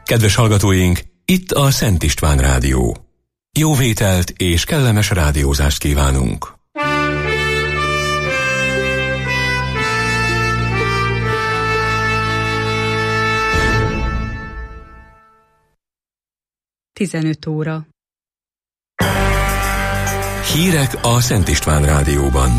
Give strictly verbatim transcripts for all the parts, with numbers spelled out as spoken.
Kedves hallgatóink, itt a Szent István Rádió. Jó vételt és kellemes rádiózást kívánunk! tizenöt óra. Hírek a Szent István Rádióban.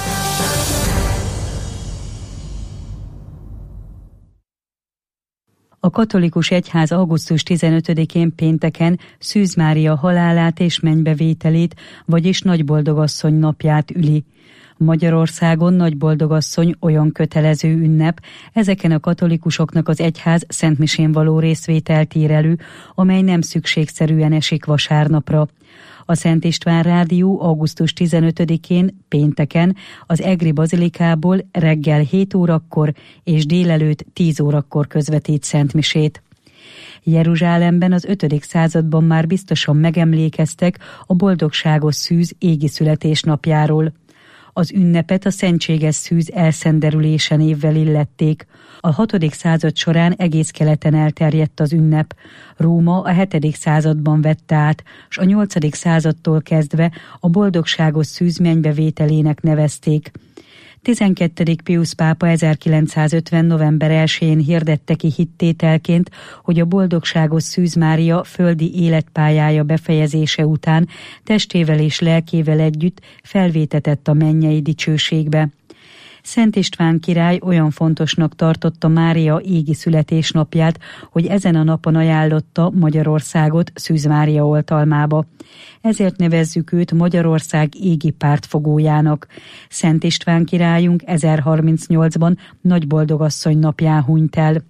A katolikus egyház augusztus tizenötödikén pénteken Szűz Mária halálát és mennybevételét, vagyis Nagyboldogasszony napját üli. Magyarországon Nagyboldogasszony olyan kötelező ünnep, ezeken a katolikusoknak az egyház szentmisén való részvételt ír elő, amely nem szükségszerűen esik vasárnapra. A Szent István Rádió augusztus tizenötödikén pénteken az Egri Bazilikából reggel hét órakor és délelőtt tíz órakor közvetít szentmisét. Jeruzsálemben az ötödik században már biztosan megemlékeztek a boldogságos Szűz égi születésnapjáról. Az ünnepet a szentséges Szűz elszenderülése névvel illették. A hatodik század során egész keleten elterjedt az ünnep. Róma a hetedik században vette át, s a nyolcadik századtól kezdve a boldogságos Szűz mennybevételének nevezték. tizenkettedik Piusz pápa ezerkilencszázötven. november elsején hirdette ki hittételként, hogy a boldogságos Szűz Mária földi életpályája befejezése után testével és lelkével együtt felvétetett a mennyei dicsőségbe. Szent István király olyan fontosnak tartotta Mária égi születésnapját, hogy ezen a napon ajánlotta Magyarországot Szűz Mária oltalmába. Ezért nevezzük őt Magyarország égi pártfogójának. Szent István királyunk ezerharmincnyolcban Nagyboldogasszony napján hunyt el.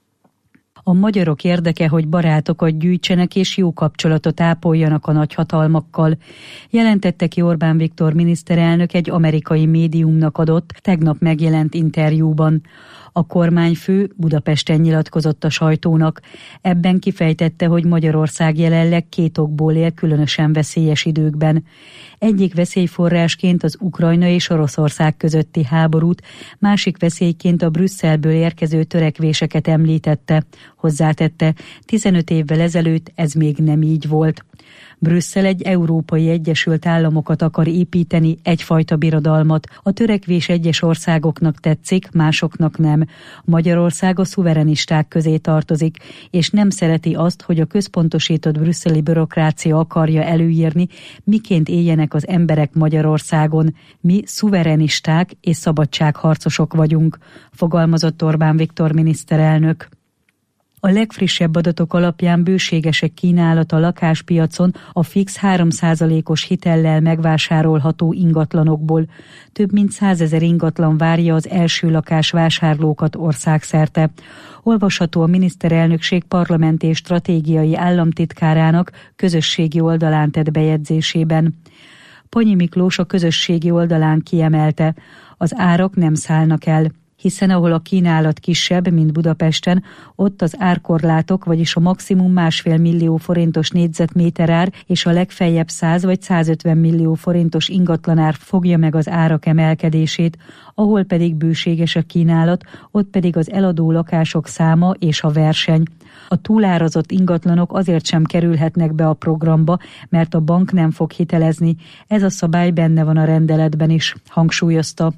A magyarok érdeke, hogy barátokat gyűjtsenek és jó kapcsolatot ápoljanak a nagyhatalmakkal, jelentette ki Orbán Viktor miniszterelnök egy amerikai médiumnak adott, tegnap megjelent interjúban. A kormányfő Budapesten nyilatkozott a sajtónak. Ebben kifejtette, hogy Magyarország jelenleg két okból él különösen veszélyes időkben. Egyik veszélyforrásként az Ukrajna és Oroszország közötti háborút, másik veszélyként a Brüsszelből érkező törekvéseket említette. Hozzátette, tizenöt évvel ezelőtt ez még nem így volt. Brüsszel egy Európai Egyesült Államokat akar építeni, egyfajta birodalmat. A törekvés egyes országoknak tetszik, másoknak nem. Magyarország a szuverenisták közé tartozik, és nem szereti azt, hogy a központosított brüsszeli bürokrácia akarja előírni, miként éljenek az emberek Magyarországon. Mi szuverenisták és szabadságharcosok vagyunk, fogalmazott Orbán Viktor miniszterelnök. A legfrissebb adatok alapján bőségesek kínálat a lakáspiacon a fix három százalékos hitellel megvásárolható ingatlanokból. Több mint százezer ingatlan várja az első lakás vásárlókat országszerte. Olvasható a miniszterelnökség parlamenti és stratégiai államtitkárának közösségi oldalán tett bejegyzésében. Ponnyi Miklós a közösségi oldalán kiemelte, az árak nem szállnak el, hiszen ahol a kínálat kisebb, mint Budapesten, ott az árkorlátok, vagyis a maximum másfél millió forintos négyzetméter ár és a legfeljebb száz vagy százötven millió forintos ingatlanár fogja meg az árak emelkedését, ahol pedig bőséges a kínálat, ott pedig az eladó lakások száma és a verseny. A túlárazott ingatlanok azért sem kerülhetnek be a programba, mert a bank nem fog hitelezni. Ez a szabály benne van a rendeletben is, hangsúlyozta.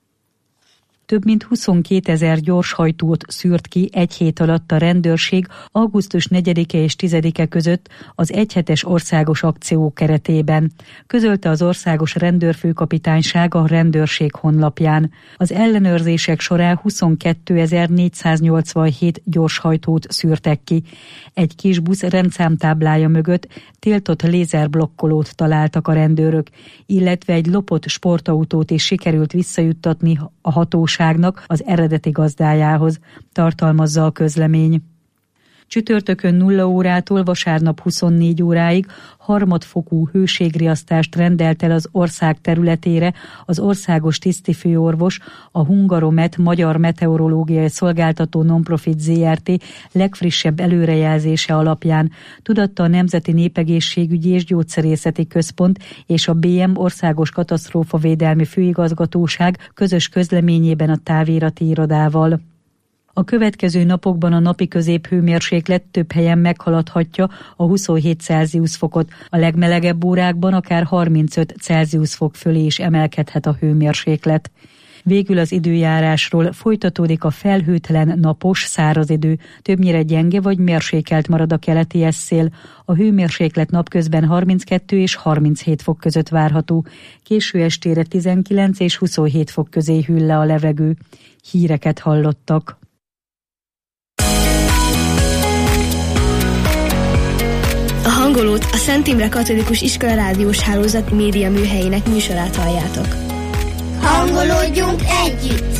Több mint huszonkétezer gyorshajtót szűrt ki egy hét alatt a rendőrség augusztus negyedike és tizedike között az egyhetes országos akció keretében, közölte az országos rendőrfőkapitányság a rendőrség honlapján. Az ellenőrzések során huszonkétezer-négyszáznyolcvanhét gyorshajtót szűrtek ki. Egy kis busz rendszámtáblája mögött tiltott lézerblokkolót találtak a rendőrök, illetve egy lopott sportautót is sikerült visszajuttatni a hatóságnak az eredeti gazdájához, tartalmazza a közlemény. Csütörtökön nulla órától vasárnap huszonnégy óráig harmadfokú hőségriasztást rendelt el az ország területére az országos tisztifőorvos, a Hungaromet Magyar Meteorológiai Szolgáltató Nonprofit zé er té legfrissebb előrejelzése alapján, tudatta a Nemzeti Népegészségügyi és Gyógyszerészeti Központ és a bé em Országos Katasztrófavédelmi Főigazgatóság közös közleményében a távírati irodával. A következő napokban a napi középhőmérséklet több helyen meghaladhatja a huszonhét Celsius fokot, a legmelegebb órákban akár harmincöt Celsius fok fölé is emelkedhet a hőmérséklet. Végül az időjárásról: folytatódik a felhőtlen, napos, száraz idő, többnyire gyenge vagy mérsékelt marad a keleti szél, a hőmérséklet napközben harminckettő és harminchét fok között várható, késő estére tizenkilenc és huszonhét fok közé hűl le a levegő. Híreket hallottak. A hangolót a Szent Imre Katolikus Iskola rádiós hálózat média műhelyének műsorát halljátok. Hangolódjunk együtt!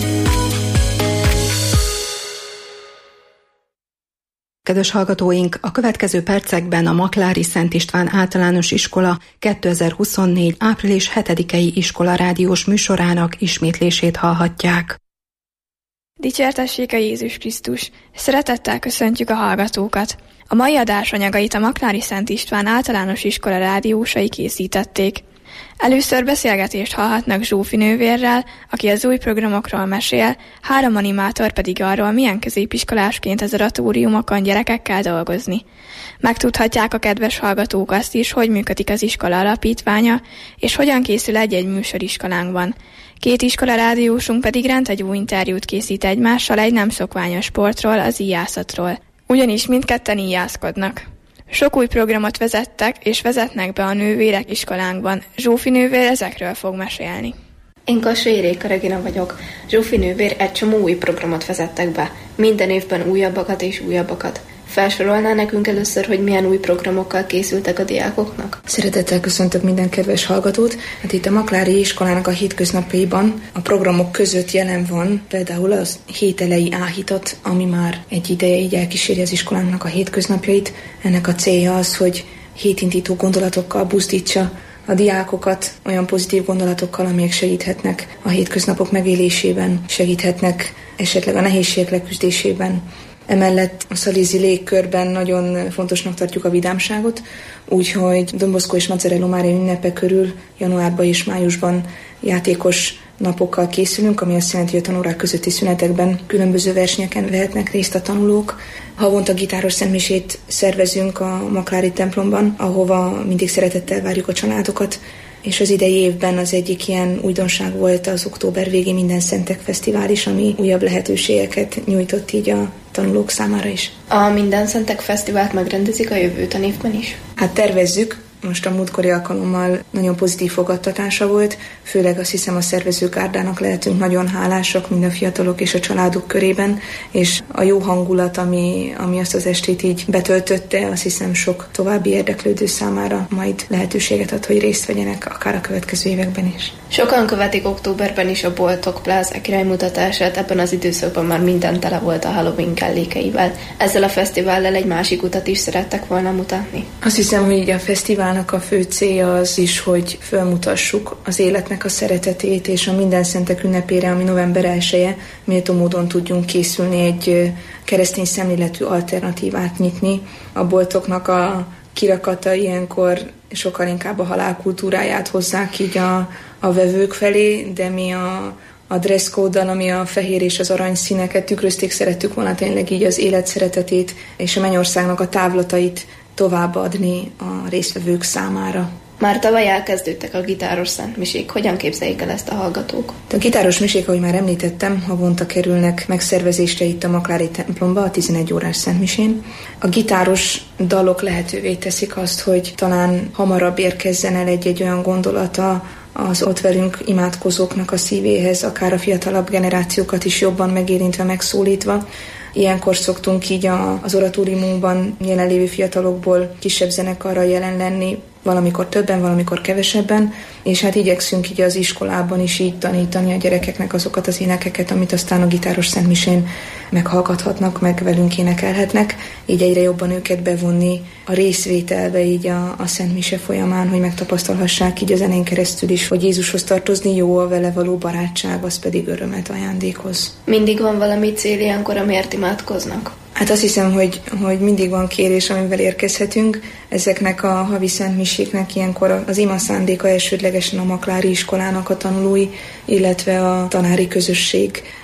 Kedves hallgatóink, a következő percekben a Maklári Szent István Általános Iskola kétezer-huszonnégy. április hetedikei iskola rádiós műsorának ismétlését hallhatják. Dicsértessék a Jézus Krisztus! Szeretettel köszöntjük a hallgatókat! A mai adás anyagait a Maklári Szent István Általános Iskola rádiósai készítették. Először beszélgetést hallhatnak Zsófi nővérrel, aki az új programokról mesél, három animátor pedig arról, milyen középiskolásként az oratóriumokon gyerekekkel dolgozni. Megtudhatják a kedves hallgatók azt is, hogy működik az iskola alapítványa, és hogyan készül egy-egy műsor iskolánkban. Két iskola rádiósunk pedig rendhagyó interjút készít egymással egy nem szokványos sportról, az íjászatról. Ugyanis mindketten íjászkodnak. Sok új programot vezettek és vezetnek be a nővérek iskolánkban. Zsófi nővér ezekről fog mesélni. Én Kassai Réka Regina vagyok. Zsófi nővér egy csomó új programot vezettek be. Minden évben újabbakat és újabbakat. Felsorolná nekünk először, hogy milyen új programokkal készültek a diákoknak? Szeretettel köszöntök minden kedves hallgatót. Hát itt a Maklári iskolának a hétköznapjaiban a programok között jelen van például az hételei áhítat, ami már egy ideje így elkíséri az iskolánknak a hétköznapjait. Ennek a célja az, hogy hétindító gondolatokkal buzdítsa a diákokat olyan pozitív gondolatokkal, amelyek segíthetnek a hétköznapok megélésében, segíthetnek esetleg a nehézségek leküzdésében. Emellett a szalézi légkörben nagyon fontosnak tartjuk a vidámságot, úgyhogy Don Bosco és Mazzarello Mária ünnepe körül januárban és májusban játékos napokkal készülünk, ami azt jelenti, hogy a tanórák közötti szünetekben különböző versenyeken vehetnek részt a tanulók. Havonta gitáros szentmisét szervezünk a Maklári templomban, ahova mindig szeretettel várjuk a családokat, és az idei évben az egyik ilyen újdonság volt az október végi Minden Szentek Fesztivál is, ami újabb lehetőségeket nyújtott így a tanulók számára is. A Minden Szentek Fesztivált megrendezik a jövő tanévben is? Hát tervezzük. Most a múltkori alkalommal nagyon pozitív fogadtatása volt, főleg azt hiszem a szervezőgárdának lehetünk nagyon hálásak, mind a fiatalok és a családok körében, és a jó hangulat, ami, ami azt az estét így betöltötte, azt hiszem sok további érdeklődő számára majd lehetőséget ad, hogy részt vegyenek akár a következő években is. Sokan követik októberben is a boltok plázák iránymutatását, ebben az időszakban már minden tele volt a Halloween kellékeivel. Ezzel a fesztivállal egy másik utat is szerettek volna mutatni. Azt hiszem, hogy így a fesztiválnak a fő célja az is, hogy felmutassuk az életnek a szeretetét, és a Minden Szentek ünnepére, ami november elseje, méltó módon tudjunk készülni egy keresztény szemléletű alternatívát nyitni. A boltoknak a kirakata ilyenkor sokkal inkább a halálkultúráját hozzák így a, a vevők felé, de mi a, a dress code-dal, ami a fehér és az arany színeket tükrözték, szerettük volna tényleg így az élet szeretetét és a mennyországnak a távlatait továbbadni a résztvevők számára. Már tavaly elkezdődtek a gitáros szentmisék. Hogyan képzeljék el ezt a hallgatók? A gitáros misék, ahogy már említettem, havonta kerülnek megszervezésre itt a Maklári templomba a tizenegy órás szentmisén. A gitáros dalok lehetővé teszik azt, hogy talán hamarabb érkezzen el egy-egy olyan gondolata az ott velünk imádkozóknak a szívéhez, akár a fiatalabb generációkat is jobban megérintve, megszólítva. Ilyenkor szoktunk így a, az oratóriumunkban jelenlévő fiatalokból kisebb zenekarral jelen lenni, valamikor többen, valamikor kevesebben, és hát igyekszünk így az iskolában is így tanítani a gyerekeknek azokat az énekeket, amit aztán a gitáros szentmisén meghallgathatnak, meg velünk énekelhetnek, így egyre jobban őket bevonni a részvételbe így a, a szentmise folyamán, hogy megtapasztalhassák így a zenén keresztül is, hogy Jézushoz tartozni jó, a vele való barátság, az pedig örömet ajándékoz. Mindig van valami cél ilyenkor, amiért imádkoznak? Hát azt hiszem, hogy, hogy mindig van kérés, amivel érkezhetünk. Ezeknek a havi szentmiséknek ilyenkor az ima szándéka elsődlegesen a Maklári iskolának a tanulói, illetve a tanári közösség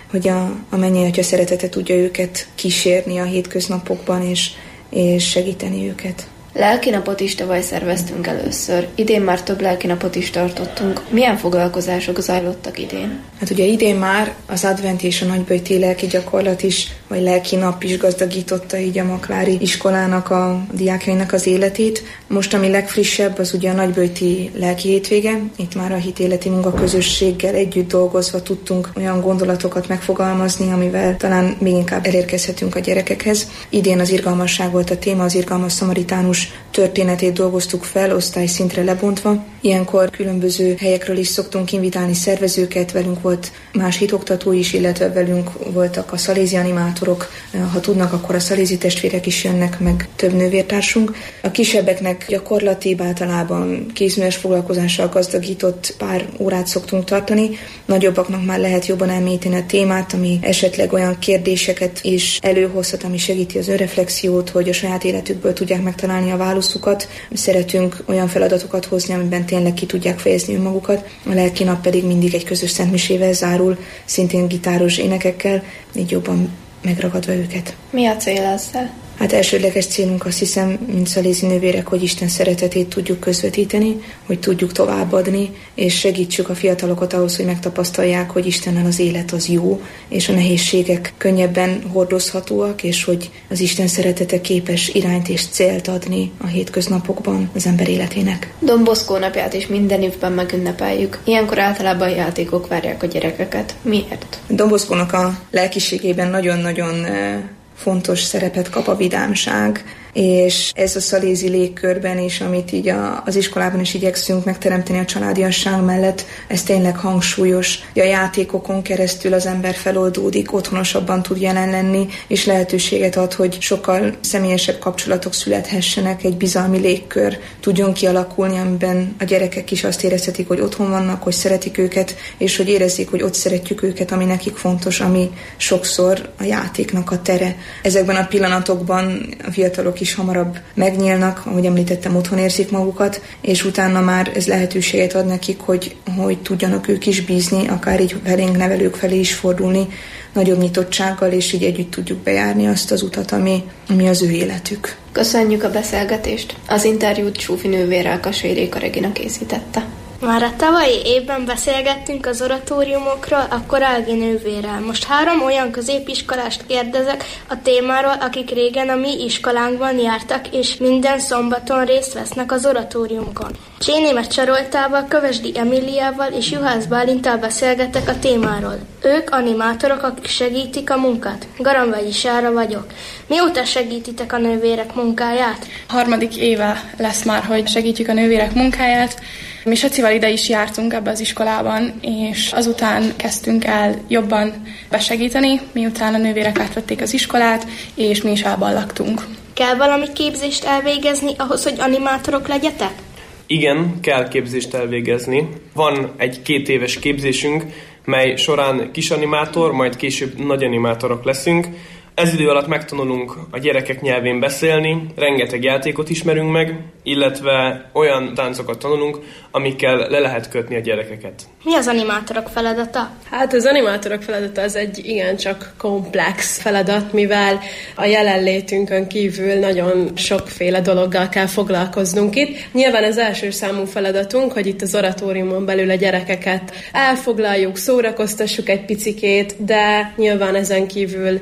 hogy a, a mennyei szeretete tudja őket kísérni a hétköznapokban, és, és segíteni őket. Lelkinapot is tavaly szerveztünk először. Idén már több lelkinapot is tartottunk. Milyen foglalkozások zajlottak idén? Hát ugye idén már az advent és a nagyböjti lelki gyakorlat is, vagy lelki nap is gazdagította így a maklári iskolának, a diákjainak az életét. Most ami legfrissebb, az ugye a nagyböjti lelki hétvége. Itt már a hitéleti munkaközösséggel együtt dolgozva tudtunk olyan gondolatokat megfogalmazni, amivel talán még inkább elérkezhetünk a gyerekekhez. Idén az irgalmasság volt a téma, az irgalmas szamaritánus történetét dolgoztuk fel, osztályszintre lebontva. Ilyenkor különböző helyekről is szoktunk invitálni szervezőket, velünk volt más hitoktató is, illetve velünk voltak a szalézi animátorok. Ha tudnak, akkor a szalézi testvérek is jönnek, meg több nővértársunk. A kisebbeknek gyakorlati, általában kézműves foglalkozással gazdagított pár órát szoktunk tartani. Nagyobbaknak már lehet jobban elmélyíteni a témát, ami esetleg olyan kérdéseket is előhozhat, ami segíti az önreflexiót, hogy a saját életükből tudják megtalálni a válaszukat. Szeretünk olyan feladatokat hozni, amiben tényleg ki tudják fejezni önmagukat. A lelki nap pedig mindig egy közös szentmisével zárul, szintén gitáros énekekkel, így jobban megragadva őket. Mi a cél ezzel? Hát elsődleges célunk, azt hiszem, mint szalézi nővérek, hogy Isten szeretetét tudjuk közvetíteni, hogy tudjuk továbbadni, és segítsük a fiatalokat ahhoz, hogy megtapasztalják, hogy Istennel az élet az jó, és a nehézségek könnyebben hordozhatóak, és hogy az Isten szeretete képes irányt és célt adni a hétköznapokban az ember életének. Don Bosco napját is minden évben megünnepeljük. Ilyenkor általában játékok várják a gyerekeket. Miért? Don Boscónak a lelkiségében nagyon-nagyon fontos szerepet kap a vidámság, és ez a szalézi légkörben is, amit így a, az iskolában is igyekszünk megteremteni a családiasság mellett, ez tényleg hangsúlyos. A játékokon keresztül az ember feloldódik, otthonosabban tud jelen lenni, és lehetőséget ad, hogy sokkal személyesebb kapcsolatok születhessenek, egy bizalmi légkör tudjon kialakulni, amiben a gyerekek is azt érezhetik, hogy otthon vannak, hogy szeretik őket, és hogy érezzék, hogy ott szeretjük őket, ami nekik fontos, ami sokszor a játéknak a tere. Ezekben a pillanatokban a fiatalok is hamarabb megnyílnak, ahogy említettem, otthon érzik magukat, és utána már ez lehetőséget ad nekik, hogy, hogy tudjanak ők is bízni, akár így felénk nevelők felé is fordulni, nagyobb nyitottsággal, és így együtt tudjuk bejárni azt az utat, ami, ami az ő életük. Köszönjük a beszélgetést! Az interjút Zsófi nővérrel Kassai Réka Regina készítette. Már a tavalyi évben beszélgettünk az oratóriumokról, akkor Ági nővérrel. Most három olyan középiskolást kérdezek a témáról, akik régen a mi iskolánkban jártak, és minden szombaton részt vesznek az oratóriumokon. Csénémet Csaroltával, Kövesdi Emíliával és Juhász Bálinttal beszélgetek a témáról. Ők animátorok, akik segítik a munkát. Garambagyi Sára vagyok. Mióta segítitek a nővérek munkáját? Harmadik éve lesz már, hogy segítjük a nővérek munkáját. Mi Sacival ide is jártunk ebbe az iskolában, és azután kezdtünk el jobban besegíteni, miután a nővérek átvették az iskolát, és mi is elballagtunk. Kell valami képzést elvégezni ahhoz, hogy animátorok legyetek? Igen, kell képzést elvégezni. Van egy két éves képzésünk, mely során kis animátor, majd később nagy animátorok leszünk. Ez idő alatt megtanulunk a gyerekek nyelvén beszélni, rengeteg játékot ismerünk meg, illetve olyan táncokat tanulunk, amikkel le lehet kötni a gyerekeket. Mi az animátorok feladata? Hát az animátorok feladata az egy igencsak komplex feladat, mivel a jelenlétünkön kívül nagyon sokféle dologgal kell foglalkoznunk itt. Nyilván az első számú feladatunk, hogy itt az oratóriumon belül a gyerekeket elfoglaljuk, szórakoztassuk egy picikét, de nyilván ezen kívül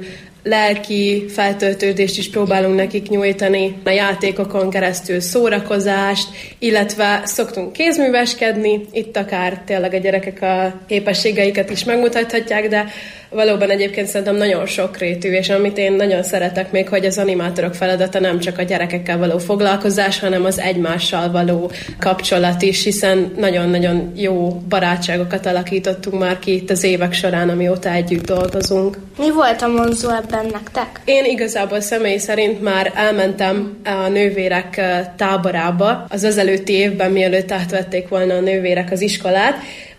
lelki feltöltődést is próbálunk nekik nyújtani, a játékokon keresztül szórakozást, illetve szoktunk kézműveskedni, itt akár tényleg a gyerekek a képességeiket is megmutathatják, de valóban egyébként szerintem nagyon sokrétű, és amit én nagyon szeretek még, hogy az animátorok feladata nem csak a gyerekekkel való foglalkozás, hanem az egymással való kapcsolat is, hiszen nagyon-nagyon jó barátságokat alakítottunk már ki itt az évek során, amióta együtt dolgozunk. Mi volt a vonzó ebben nektek? Én igazából személy szerint már elmentem a nővérek táborába az azelőtti évben, mielőtt átvették volna a nővérek az iskolát,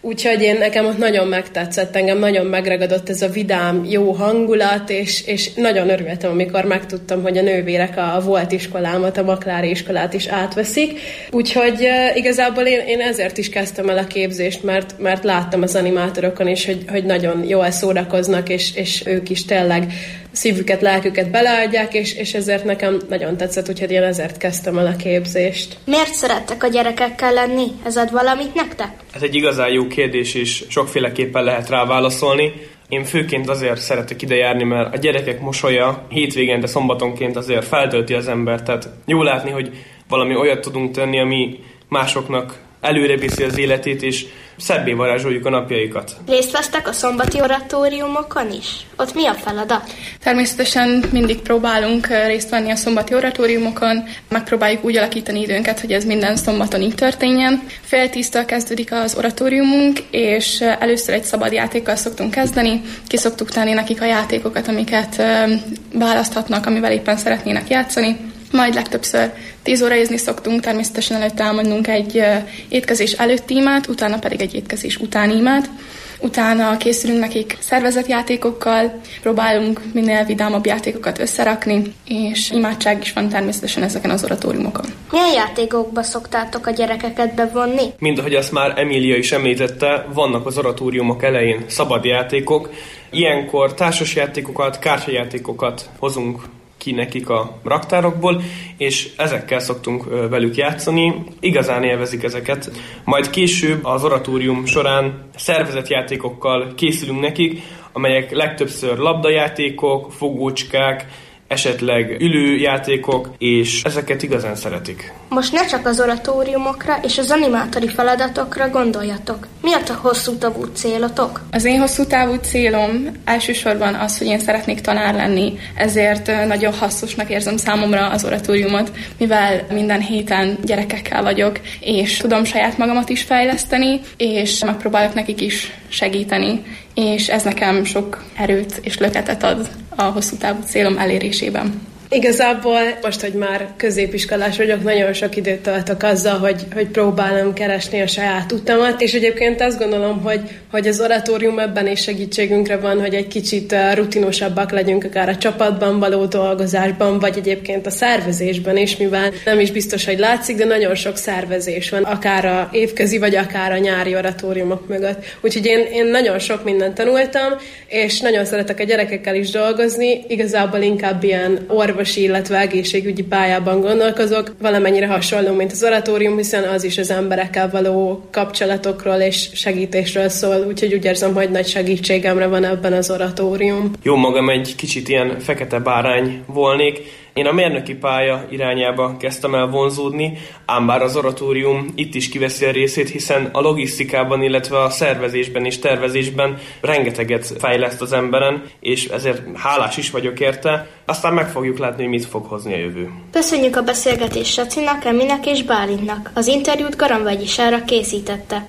Úgyhogy én nekem ott nagyon megtetszett, engem nagyon megragadott ez a vidám, jó hangulat, és, és nagyon örültem, amikor megtudtam, hogy a nővérek a, a volt iskolámat, a maklári iskolát is átveszik. Úgyhogy uh, igazából én, én ezért is kezdtem el a képzést, mert, mert láttam az animátorokon is, hogy, hogy nagyon jól szórakoznak, és, és ők is tényleg szívüket, lelküket beleadják, és, és ezért nekem nagyon tetszett, úgyhogy én ezért kezdtem el a képzést. Miért szerettek a gyerekekkel lenni? Ez ad valamit nektek? Ez egy igazán jó kérdés, és sokféleképpen lehet rá válaszolni. Én főként azért szeretek ide járni, mert a gyerekek mosolya hétvégén, de szombatonként azért feltölti az embert. Tehát jó látni, hogy valami olyat tudunk tenni, ami másoknak előre viszi az életét, és szebbé varázsoljuk a napjaikat. Részt vesztek a szombati oratóriumokon is? Ott mi a feladat? Természetesen mindig próbálunk részt venni a szombati oratóriumokon, megpróbáljuk úgy alakítani időnket, hogy ez minden szombaton így történjen. Fél tíztől kezdődik az oratóriumunk, és először egy szabad játékkal szoktunk kezdeni. Ki szoktuk tenni nekik a játékokat, amiket választhatnak, amivel éppen szeretnének játszani. Majd legtöbbször tíz óráizni szoktunk, természetesen előtte elmondunk egy étkezés előtti imát, utána pedig egy étkezés utáni imát. Utána készülünk nekik szervezetjátékokkal, próbálunk minél vidámabb játékokat összerakni, és imádság is van természetesen ezeken az oratóriumokon. Milyen játékokba szoktátok a gyerekeket bevonni? Mind ahogy azt már Emília is említette, vannak az oratóriumok elején szabad játékok. Ilyenkor társasjátékokat, kártyajátékokat hozunk ki nekik a raktárokból, és ezekkel szoktunk velük játszani. Igazán élvezik ezeket. Majd később az oratórium során szervezetjátékokkal készülünk nekik, amelyek legtöbbször labdajátékok, fogócskák, esetleg ülőjátékok, és ezeket igazán szeretik. Most ne csak az oratóriumokra és az animátori feladatokra gondoljatok. Mi a hosszú távú célotok? Az én hosszú távú célom elsősorban az, hogy én szeretnék tanár lenni, ezért nagyon hasznosnak érzem számomra az oratóriumot, mivel minden héten gyerekekkel vagyok, és tudom saját magamat is fejleszteni, és megpróbálok nekik is segíteni, és ez nekem sok erőt és löketet ad a hosszú távú célom elérésében. Igazából most, hogy már középiskolás vagyok, nagyon sok időt töltök azzal, hogy, hogy próbálom keresni a saját utamat, és egyébként azt gondolom, hogy, hogy az oratórium ebben is segítségünkre van, hogy egy kicsit rutinosabbak legyünk akár a csapatban való dolgozásban, vagy egyébként a szervezésben is, mivel nem is biztos, hogy látszik, de nagyon sok szervezés van, akár a évközi, vagy akár a nyári oratóriumok mögött. Úgyhogy én, én nagyon sok mindent tanultam, és nagyon szeretek a gyerekekkel is dolgozni, igazából inkább ilyen orvosi, illetve egészségügyi pályában gondolkozok, valamennyire hasonló, mint az oratórium, hiszen az is az emberekkel való kapcsolatokról és segítésről szól, úgyhogy úgy érzem, hogy nagy segítségemre van ebben az oratórium. Jó magam egy kicsit ilyen fekete bárány volnék. Én a mérnöki pálya irányába kezdtem el vonzódni, ám bár az oratórium itt is kiveszi a részét, hiszen a logisztikában, illetve a szervezésben és tervezésben rengeteget fejleszt az emberen, és ezért hálás is vagyok érte. Aztán meg fogjuk látni, hogy mit fog hozni a jövő. Köszönjük a beszélgetést Sacinak, Eminek és Bálintnak. Az interjút Garamvegyi Sára készítette.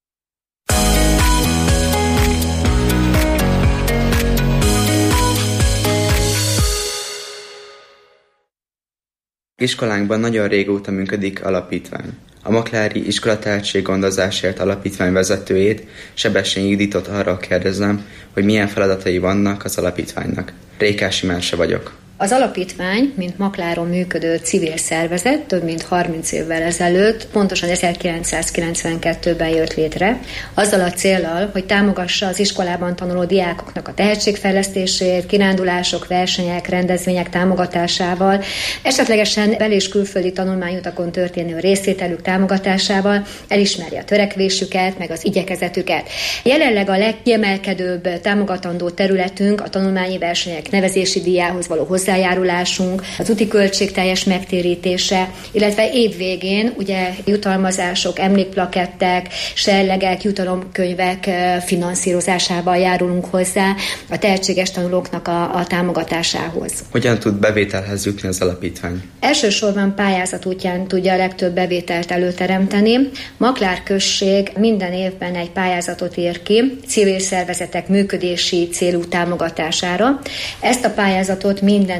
Iskolánkban nagyon régóta működik alapítvány. A Maklári Iskola Tehetséggondozásért alapítvány vezetőjét, Sebestyén Juditot arra kérdezem, hogy milyen feladatai vannak az alapítványnak. Rékási Merse vagyok. Az alapítvány, mint Makláron működő civil szervezet, több mint harminc évvel ezelőtt, pontosan ezerkilencszázkilencvenkettőben jött létre, azzal a céllal, hogy támogassa az iskolában tanuló diákoknak a tehetségfejlesztését, kirándulások, versenyek, rendezvények támogatásával, esetlegesen bel- és külföldi tanulmányutakon történő részvételük támogatásával elismerje a törekvésüket, meg az igyekezetüket. Jelenleg a legkiemelkedőbb támogatandó területünk a tanulmányi versenyek nevezési díjához való hozzájárulásunk, az úti költség teljes megtérítése, illetve évvégén ugye jutalmazások, emlékplakettek, serlegek, jutalomkönyvek finanszírozásával járulunk hozzá a tehetséges tanulóknak a, a támogatásához. Hogyan tud bevételhez jutni az alapítvány? Elsősorban pályázat útján tudja a legtöbb bevételt előteremteni. Maklár község minden évben egy pályázatot ír ki civil szervezetek működési célú támogatására. Ezt a pályázatot minden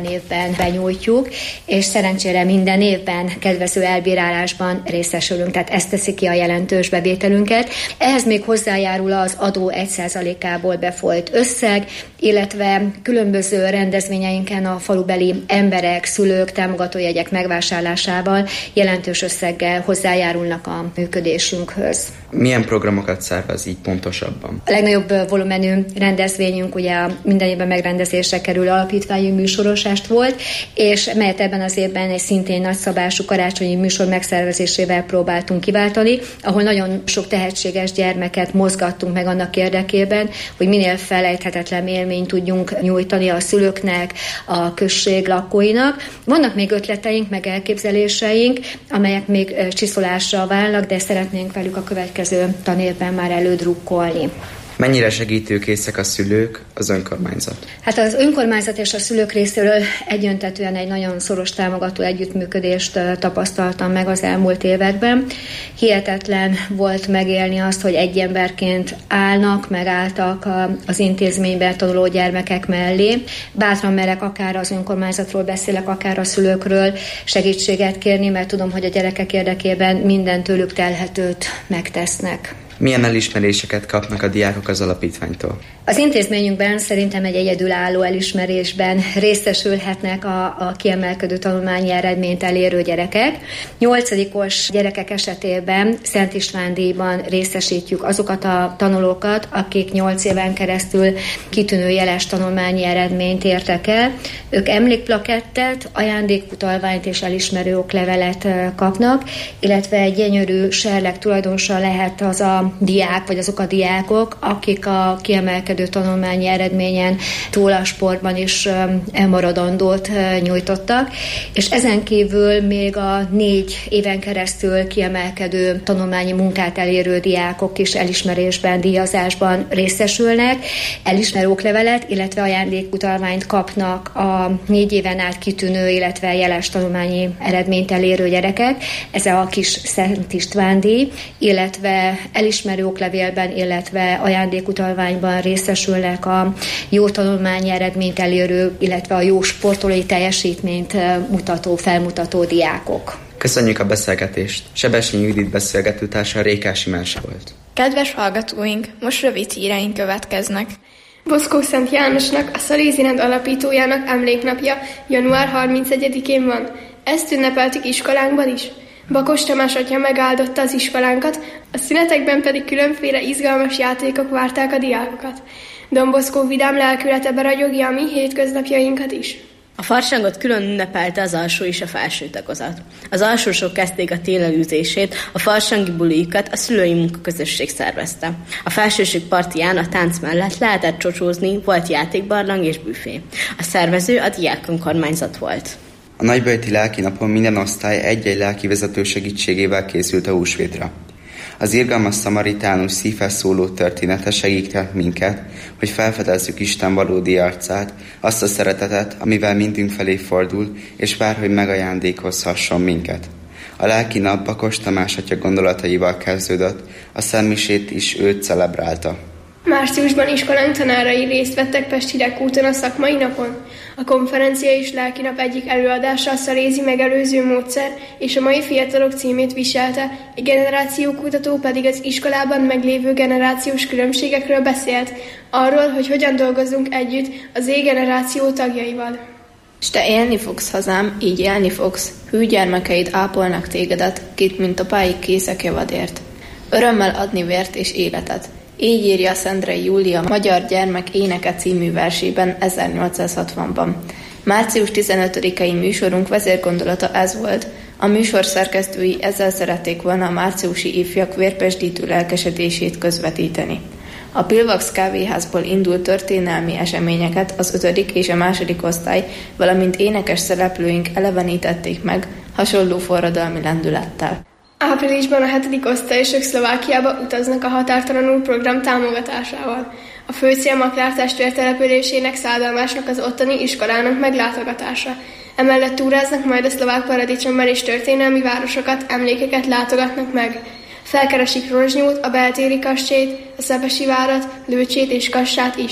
minden évben benyújtjuk, és szerencsére minden évben kedvező elbírálásban részesülünk, tehát ezt teszi ki a jelentős bevételünket. Ehhez még hozzájárul az adó egy százalékából befolyt összeg, illetve különböző rendezvényeinken a falubeli emberek, szülők, támogatójegyek megvásárlásával jelentős összeggel hozzájárulnak a működésünkhöz. Milyen programokat szervez így pontosabban? A legnagyobb volumenű rendezvényünk ugye minden évben megrendezésre kerül alapítványi műsorosest volt, és melyet ebben az évben egy szintén nagyszabású karácsonyi műsor megszervezésével próbáltunk kiváltani, ahol nagyon sok tehetséges gyermeket mozgattunk meg annak érdekében, hogy minél felejthetetlen élményt tudjunk nyújtani a szülőknek, a község lakóinak. Vannak még ötleteink, meg elképzeléseink, amelyek még csiszolásra válnak, de szeretnénk velük a következő tanévben már elődrukkolni. Mennyire segítőkészek a szülők, az önkormányzat? Hát az önkormányzat és a szülők részéről egyöntetően egy nagyon szoros támogató együttműködést tapasztaltam meg az elmúlt években. Hihetetlen volt megélni azt, hogy egy emberként állnak, megálltak az intézményben tanuló gyermekek mellé. Bátran merek akár az önkormányzatról beszélek, akár a szülőkről segítséget kérni, mert tudom, hogy a gyerekek érdekében minden tőlük telhetőt megtesznek. Milyen elismeréseket kapnak a diákok az alapítványtól? Az intézményünkben szerintem egy egyedülálló elismerésben részesülhetnek a, a kiemelkedő tanulmányi eredményt elérő gyerekek. Nyolcadikos gyerekek esetében Szent István díjban részesítjük azokat a tanulókat, akik nyolc éven keresztül kitűnő jeles tanulmányi eredményt értek el. Ők emlékplakettet, ajándékutalványt és elismerő oklevelet kapnak, illetve egy gyönyörű serleg tulajdonosa lehet az a diák, vagy azok a diákok, akik a kiemelkedő tanulmányi eredményen túl a sportban is elmaradandót nyújtottak, és ezen kívül még a négy éven keresztül kiemelkedő tanulmányi munkát elérő diákok is elismerésben, díjazásban részesülnek, elismerő oklevelet, illetve ajándékutalványt kapnak a négy éven át kitűnő, illetve jeles tanulmányi eredményt elérő gyerekek. Ez a kis Szent István díj, illetve elismerő oklevélben, illetve ajándékutalványban részesülnek a jó tanulmányi eredményt elérő, illetve a jó sportolói teljesítményt mutató, felmutató diákok. Köszönjük a beszélgetést! Sebessényi Judit beszélgetőtársa Rékási Melse volt. Kedves hallgatóink, most rövid híreink következnek. Boszkó Szent Jánosnak, a Szalézirend alapítójának emléknapja január harmincegyedikén van. Ezt ünnepeltük iskolánkban is. Bakos Tamás atya megáldotta az iskolánkat, a szünetekben pedig különféle izgalmas játékok várták a diákokat. Don Bosco vidám lelkülete beragyogja a mi hétköznapjainkat is. A farsangot külön ünnepelte az alsó és a felső tagozat. Az alsósok kezdték a télelőzését, a farsangi bulikat a szülői munkaközösség szervezte. A felsősök partiján a tánc mellett lehetett csocsózni, volt játékbarlang és büfé. A szervező a diák önkormányzat volt. A nagybajti lelki napon minden osztály egy-egy lelki vezető segítségével készült a húsvétra. Az irgalmas szamaritánus szívhez szóló története segített minket, hogy felfedezzük Isten valódi arcát, azt a szeretetet, amivel mindünk felé fordul, és vár, hogy megajándékozhasson minket. A lelki nap Bakos Tamás atya gondolataival kezdődött, a szentmisét is őt celebrálta. Márciusban iskolánk tanárai részt vettek Pest-Hideg úton a szakmai napon. A konferencia és lelki nap egyik előadása a szalézi megelőző módszer és a mai fiatalok címét viselte, egy generációkutató pedig az iskolában meglévő generációs különbségekről beszélt, arról, hogy hogyan dolgozunk együtt az Z-generáció tagjaival. S te élni fogsz, hazám, így élni fogsz, hű gyermekeid ápolnak tégedet, kit mint a pályik készek javadért. Örömmel adni vért és életet. Így írja Szendrei Júlia Magyar Gyermek éneke című versében ezernyolcszázhatvanban. Március tizenötödikei műsorunk vezérgondolata ez volt. A műsor szerkesztői ezzel szerették volna a márciusi ifjak vérpesdítő lelkesedését közvetíteni. A Pilvax kávéházból indult történelmi eseményeket az ötödik és a második osztály, valamint énekes szereplőink elevenítették meg hasonló forradalmi lendülettel. Áprilisban a hetedik osztályosok Szlovákiába utaznak a Határtalanul program támogatásával. A fő cél Maklár testvértelepülésének Szádalmásnak az ottani iskolának meglátogatása. Emellett túráznak majd a szlovák paradicsomban és történelmi városokat, emlékeket látogatnak meg. Felkeresik Rozsnyót, a beltéri kastélyt, a Szepesi várat, Lőcsét és Kassát is.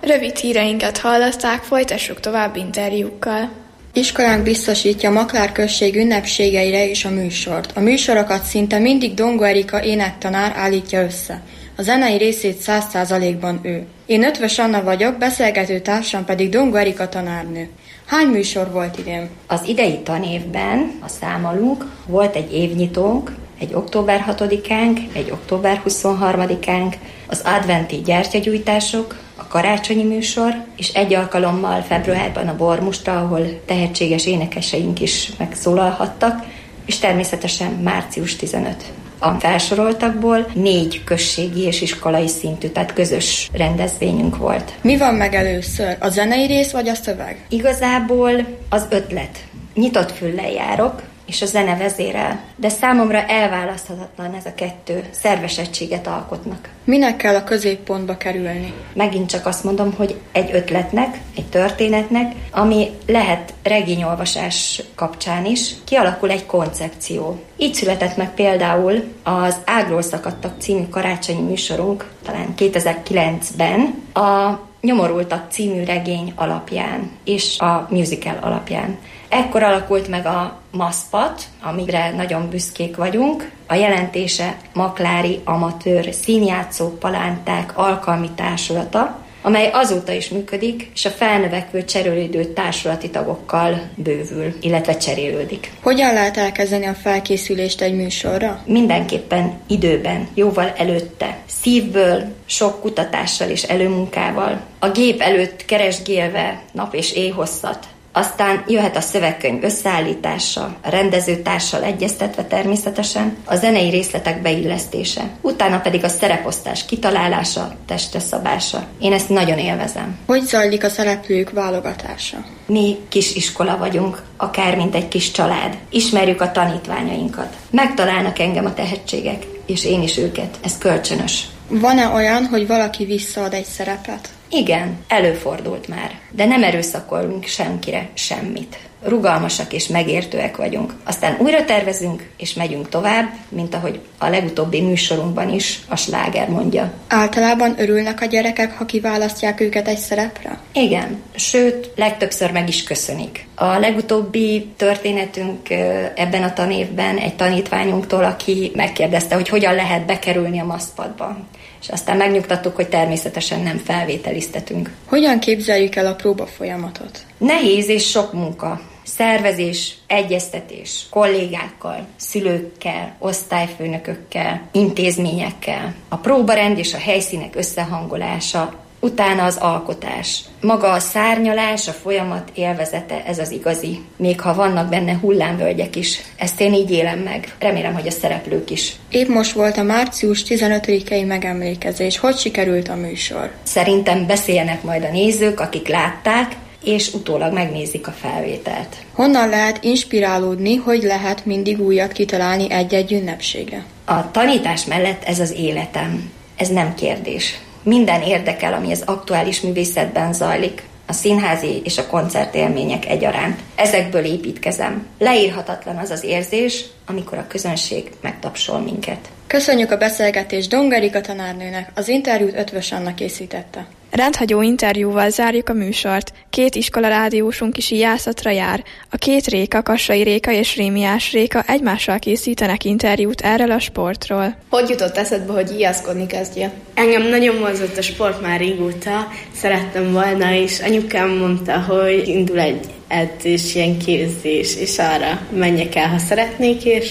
Rövid híreinket hallották, folytassuk tovább interjúkkal. Iskolánk biztosítja Maklár község ünnepségeire is a műsort. A műsorokat szinte mindig Dongó Erika énektanár állítja össze. A zenei részét száz százalékban ő. Én Ötvös Anna vagyok, beszélgető társam pedig Dongó Erika tanárnő. Hány műsor volt idén? Az idei tanévben, a számolunk, volt egy évnyitónk, egy október hatodikánk, egy október huszonharmadikánk, az adventi gyertyagyújtások, a karácsonyi műsor, és egy alkalommal februárban a Bormustra, ahol tehetséges énekeseink is megszólalhattak, és természetesen március tizenötödike. A felsoroltakból négy községi és iskolai szintű, tehát közös rendezvényünk volt. Mi van meg először? A zenei rész vagy a szöveg? Igazából az ötlet. Nyitott füllel járok, és a zene vezérel, de számomra elválaszthatatlan ez a kettő, szerves egységet alkotnak. Minek kell a középpontba kerülni? Megint csak azt mondom, hogy egy ötletnek, egy történetnek, ami lehet regényolvasás kapcsán is, kialakul egy koncepció. Így született meg például az Ágról szakadtak című karácsonyi műsorunk, talán kétezer-kilencben, a Nyomorultak című regény alapján, és a musical alapján. Ekkor alakult meg a MASZPAT, amire nagyon büszkék vagyunk. A jelentése Maklári Amatőr Színjátszó Palánták Alkalmi Társulata, amely azóta is működik, és a felnövekvő cserélődő társulati tagokkal bővül, illetve cserélődik. Hogyan lehet elkezdeni a felkészülést egy műsorra? Mindenképpen időben, jóval előtte. Szívből, sok kutatással és előmunkával. A gép előtt keresgélve nap és éjhosszat. Aztán jöhet a szövegkönyv összeállítása, a rendezőtársal egyeztetve természetesen, a zenei részletek beillesztése, utána pedig a szereposztás kitalálása, testre szabása. Én ezt nagyon élvezem. Hogy zajlik a szereplők válogatása? Mi kis iskola vagyunk, akár mint egy kis család. Ismerjük a tanítványainkat. Megtalálnak engem a tehetségek, és én is őket. Ez kölcsönös. Van-e olyan, hogy valaki visszaad egy szerepet? Igen, előfordult már, de nem erőszakolunk senkire semmit. Rugalmasak és megértőek vagyunk. Aztán újra tervezünk, és megyünk tovább, mint ahogy a legutóbbi műsorunkban is a sláger mondja. Általában örülnek a gyerekek, ha kiválasztják őket egy szerepre? Igen, sőt, legtöbbször meg is köszönik. A legutóbbi történetünk ebben a tanévben egy tanítványunktól, aki megkérdezte, hogy hogyan lehet bekerülni a MASZPAT-ba. És aztán megnyugtattuk, hogy természetesen nem felvételiztetünk. Hogyan képzeljük el a próba folyamatot? Nehéz és sok munka. Szervezés, egyeztetés, kollégákkal, szülőkkel, osztályfőnökökkel, intézményekkel. A próbarend és a helyszínek összehangolása, utána az alkotás. Maga a szárnyalás, a folyamat élvezete, ez az igazi. Még ha vannak benne hullámvölgyek is. Ezt én így élem meg. Remélem, hogy a szereplők is. Épp most volt a március tizenötödikei megemlékezés. Hogy sikerült a műsor? Szerintem beszéljenek majd a nézők, akik látták, és utólag megnézik a felvételt. Honnan lehet inspirálódni, hogy lehet mindig újat kitalálni egy-egy ünnepségre? A tanítás mellett ez az életem. Ez nem kérdés. Minden érdekel, ami az aktuális művészetben zajlik. A színházi és a koncertélmények egyaránt. Ezekből építkezem. Leírhatatlan az az érzés, amikor a közönség megtapsol minket. Köszönjük a beszélgetést Dongó Erika tanárnőnek, az interjút Ötvös Anna készítette. Rendhagyó interjúval zárjuk a műsort. Két iskola rádiósunk is ijászatra jár. A két Réka, Kassai Réka és Rémiás Réka egymással készítenek interjút erről a sportról. Hogy jutott eszedbe, hogy ijászkodni kezdje? Engem nagyon mozdult a sport már régóta, szerettem volna, és anyukám mondta, hogy indul egy edzés, ilyen képzés, és arra menjek el, ha szeretnék, és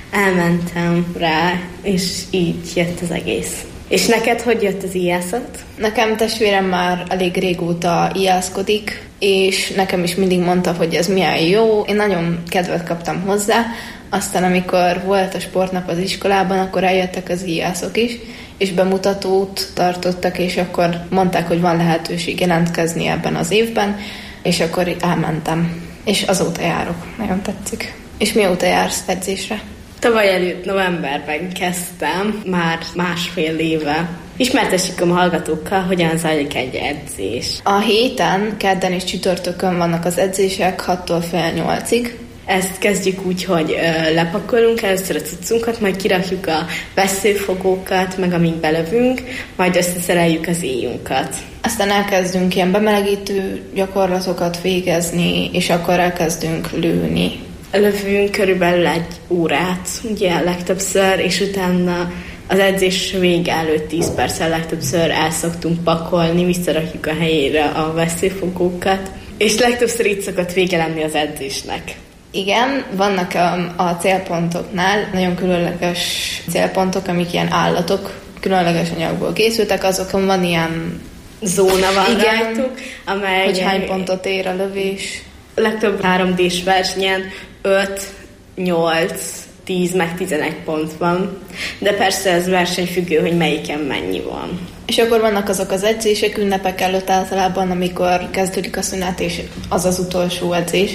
elmentem rá, és így jött az egész. És neked hogy jött az ijászat? Nekem testvérem már elég régóta ijászkodik, és nekem is mindig mondta, hogy ez milyen jó. Én nagyon kedvet kaptam hozzá, aztán amikor volt a sportnap az iskolában, akkor eljöttek az ijászok is, és bemutatót tartottak, és akkor mondták, hogy van lehetőség jelentkezni ebben az évben, és akkor elmentem. És azóta járok. Nagyon tetszik. És mióta jársz edzésre? Tavaly előtt novemberben kezdtem, már másfél éve. Ismertessük a hallgatókkal, hogyan zajlik egy edzés. A héten, kedden és csütörtökön vannak az edzések hattól fél nyolcig. Ezt kezdjük úgy, hogy ö, lepakolunk először a cuccunkat, majd kirakjuk a veszőfogókat, meg amíg belövünk, majd összeszereljük az éjunkat. Aztán elkezdünk ilyen bemelegítő gyakorlatokat végezni, és akkor elkezdünk lőni. Lövünk körülbelül egy órát, ugye legtöbbször, és utána az edzés vége előtt tíz perccel legtöbbször el szoktunk pakolni, visszarakjuk a helyére a veszélyfogókat, és legtöbbször itt szokott vége lenni az edzésnek. Igen, vannak a, a célpontoknál nagyon különleges célpontok, amik ilyen állatok, különleges anyagból készültek, azokon van ilyen zóna van igen, rajtuk, amely hogy hány pontot ér a lövés. Legtöbb három dés versenyen öt, nyolc, tíz, meg tizenegy pont van, de persze ez versenyfüggő, hogy melyiken mennyi van. És akkor vannak azok az edzések ünnepek előtt általában, amikor kezdődik a szünet, és az az utolsó edzés,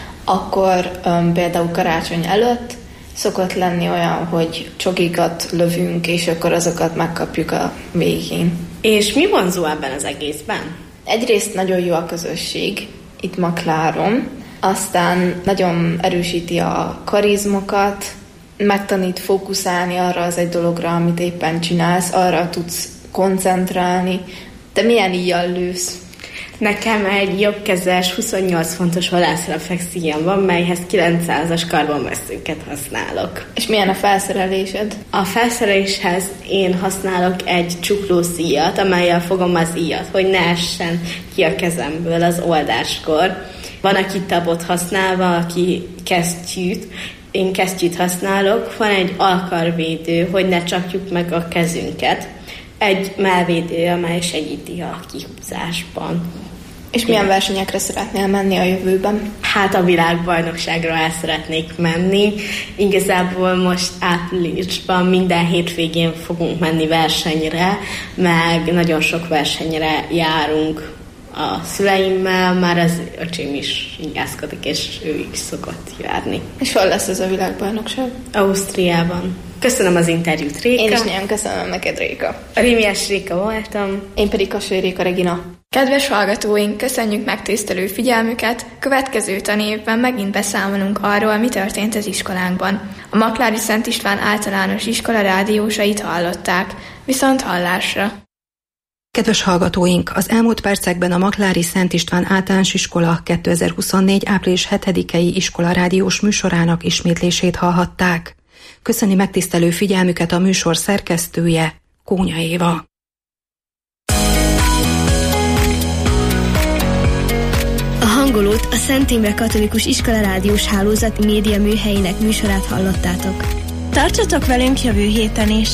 akkor um, például karácsony előtt szokott lenni olyan, hogy csokikat lövünk, és akkor azokat megkapjuk a végén. És mi vonzó ebben az egészben? Egyrészt nagyon jó a közösség, itt Makláron, aztán nagyon erősíti a karizmokat, megtanít fókuszálni arra az egy dologra, amit éppen csinálsz, arra tudsz koncentrálni. Te milyen íjjal lősz? Nekem egy jobbkezes, huszonnyolc fontos vadászreflex íjam van, melyhez kilencszázas karbonveszőket használok. És milyen a felszerelésed? A felszereléshez én használok egy csuklószíjat, amellyel fogom az íjat, hogy ne essen ki a kezemből az oldáskor. Van, aki tabot használva, aki kesztyűt. Én kesztyűt használok. Van egy alkarvédő, hogy ne csapjuk meg a kezünket. Egy mellvédő, amely segíti a kihúzásban. És milyen versenyekre szeretnél menni a jövőben? Hát a világbajnokságra el szeretnék menni. Igazából most áprilisban minden hétvégén fogunk menni versenyre, meg nagyon sok versenyre járunk a szüleimmel, már az öcsém is ingászkodik, és ő is szokott járni. És hol lesz ez a világbajnokság? Ausztriában. Köszönöm az interjút, Réka. Én is nagyon köszönöm neked, Réka. Rémiás Réka voltam. Én pedig Kassai Réka Regina. Kedves hallgatóink, köszönjük megtisztelő figyelmüket. Következő tanévben megint beszámolunk arról, mi történt az iskolánkban. A Maklári Szent István Általános Iskola rádiósait hallották. Viszont hallásra! Kedves hallgatóink, az elmúlt percekben a Maklári Szent István Általános Iskola kétezer-huszonnégy. április hetedikei iskola rádiós műsorának ismétlését hallhatták. Köszöni megtisztelő figyelmüket a műsor szerkesztője, Kónya Éva. A hangolót a Szent Imre Katolikus Iskola rádiós hálózat média műhelyének műsorát hallottátok. Tartsatok velünk jövő héten is!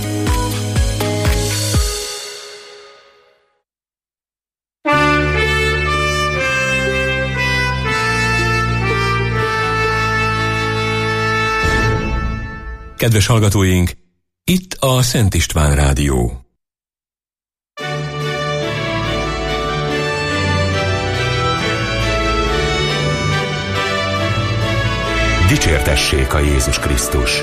Kedves hallgatóink, itt a Szent István Rádió. Dicsértessék a Jézus Krisztus!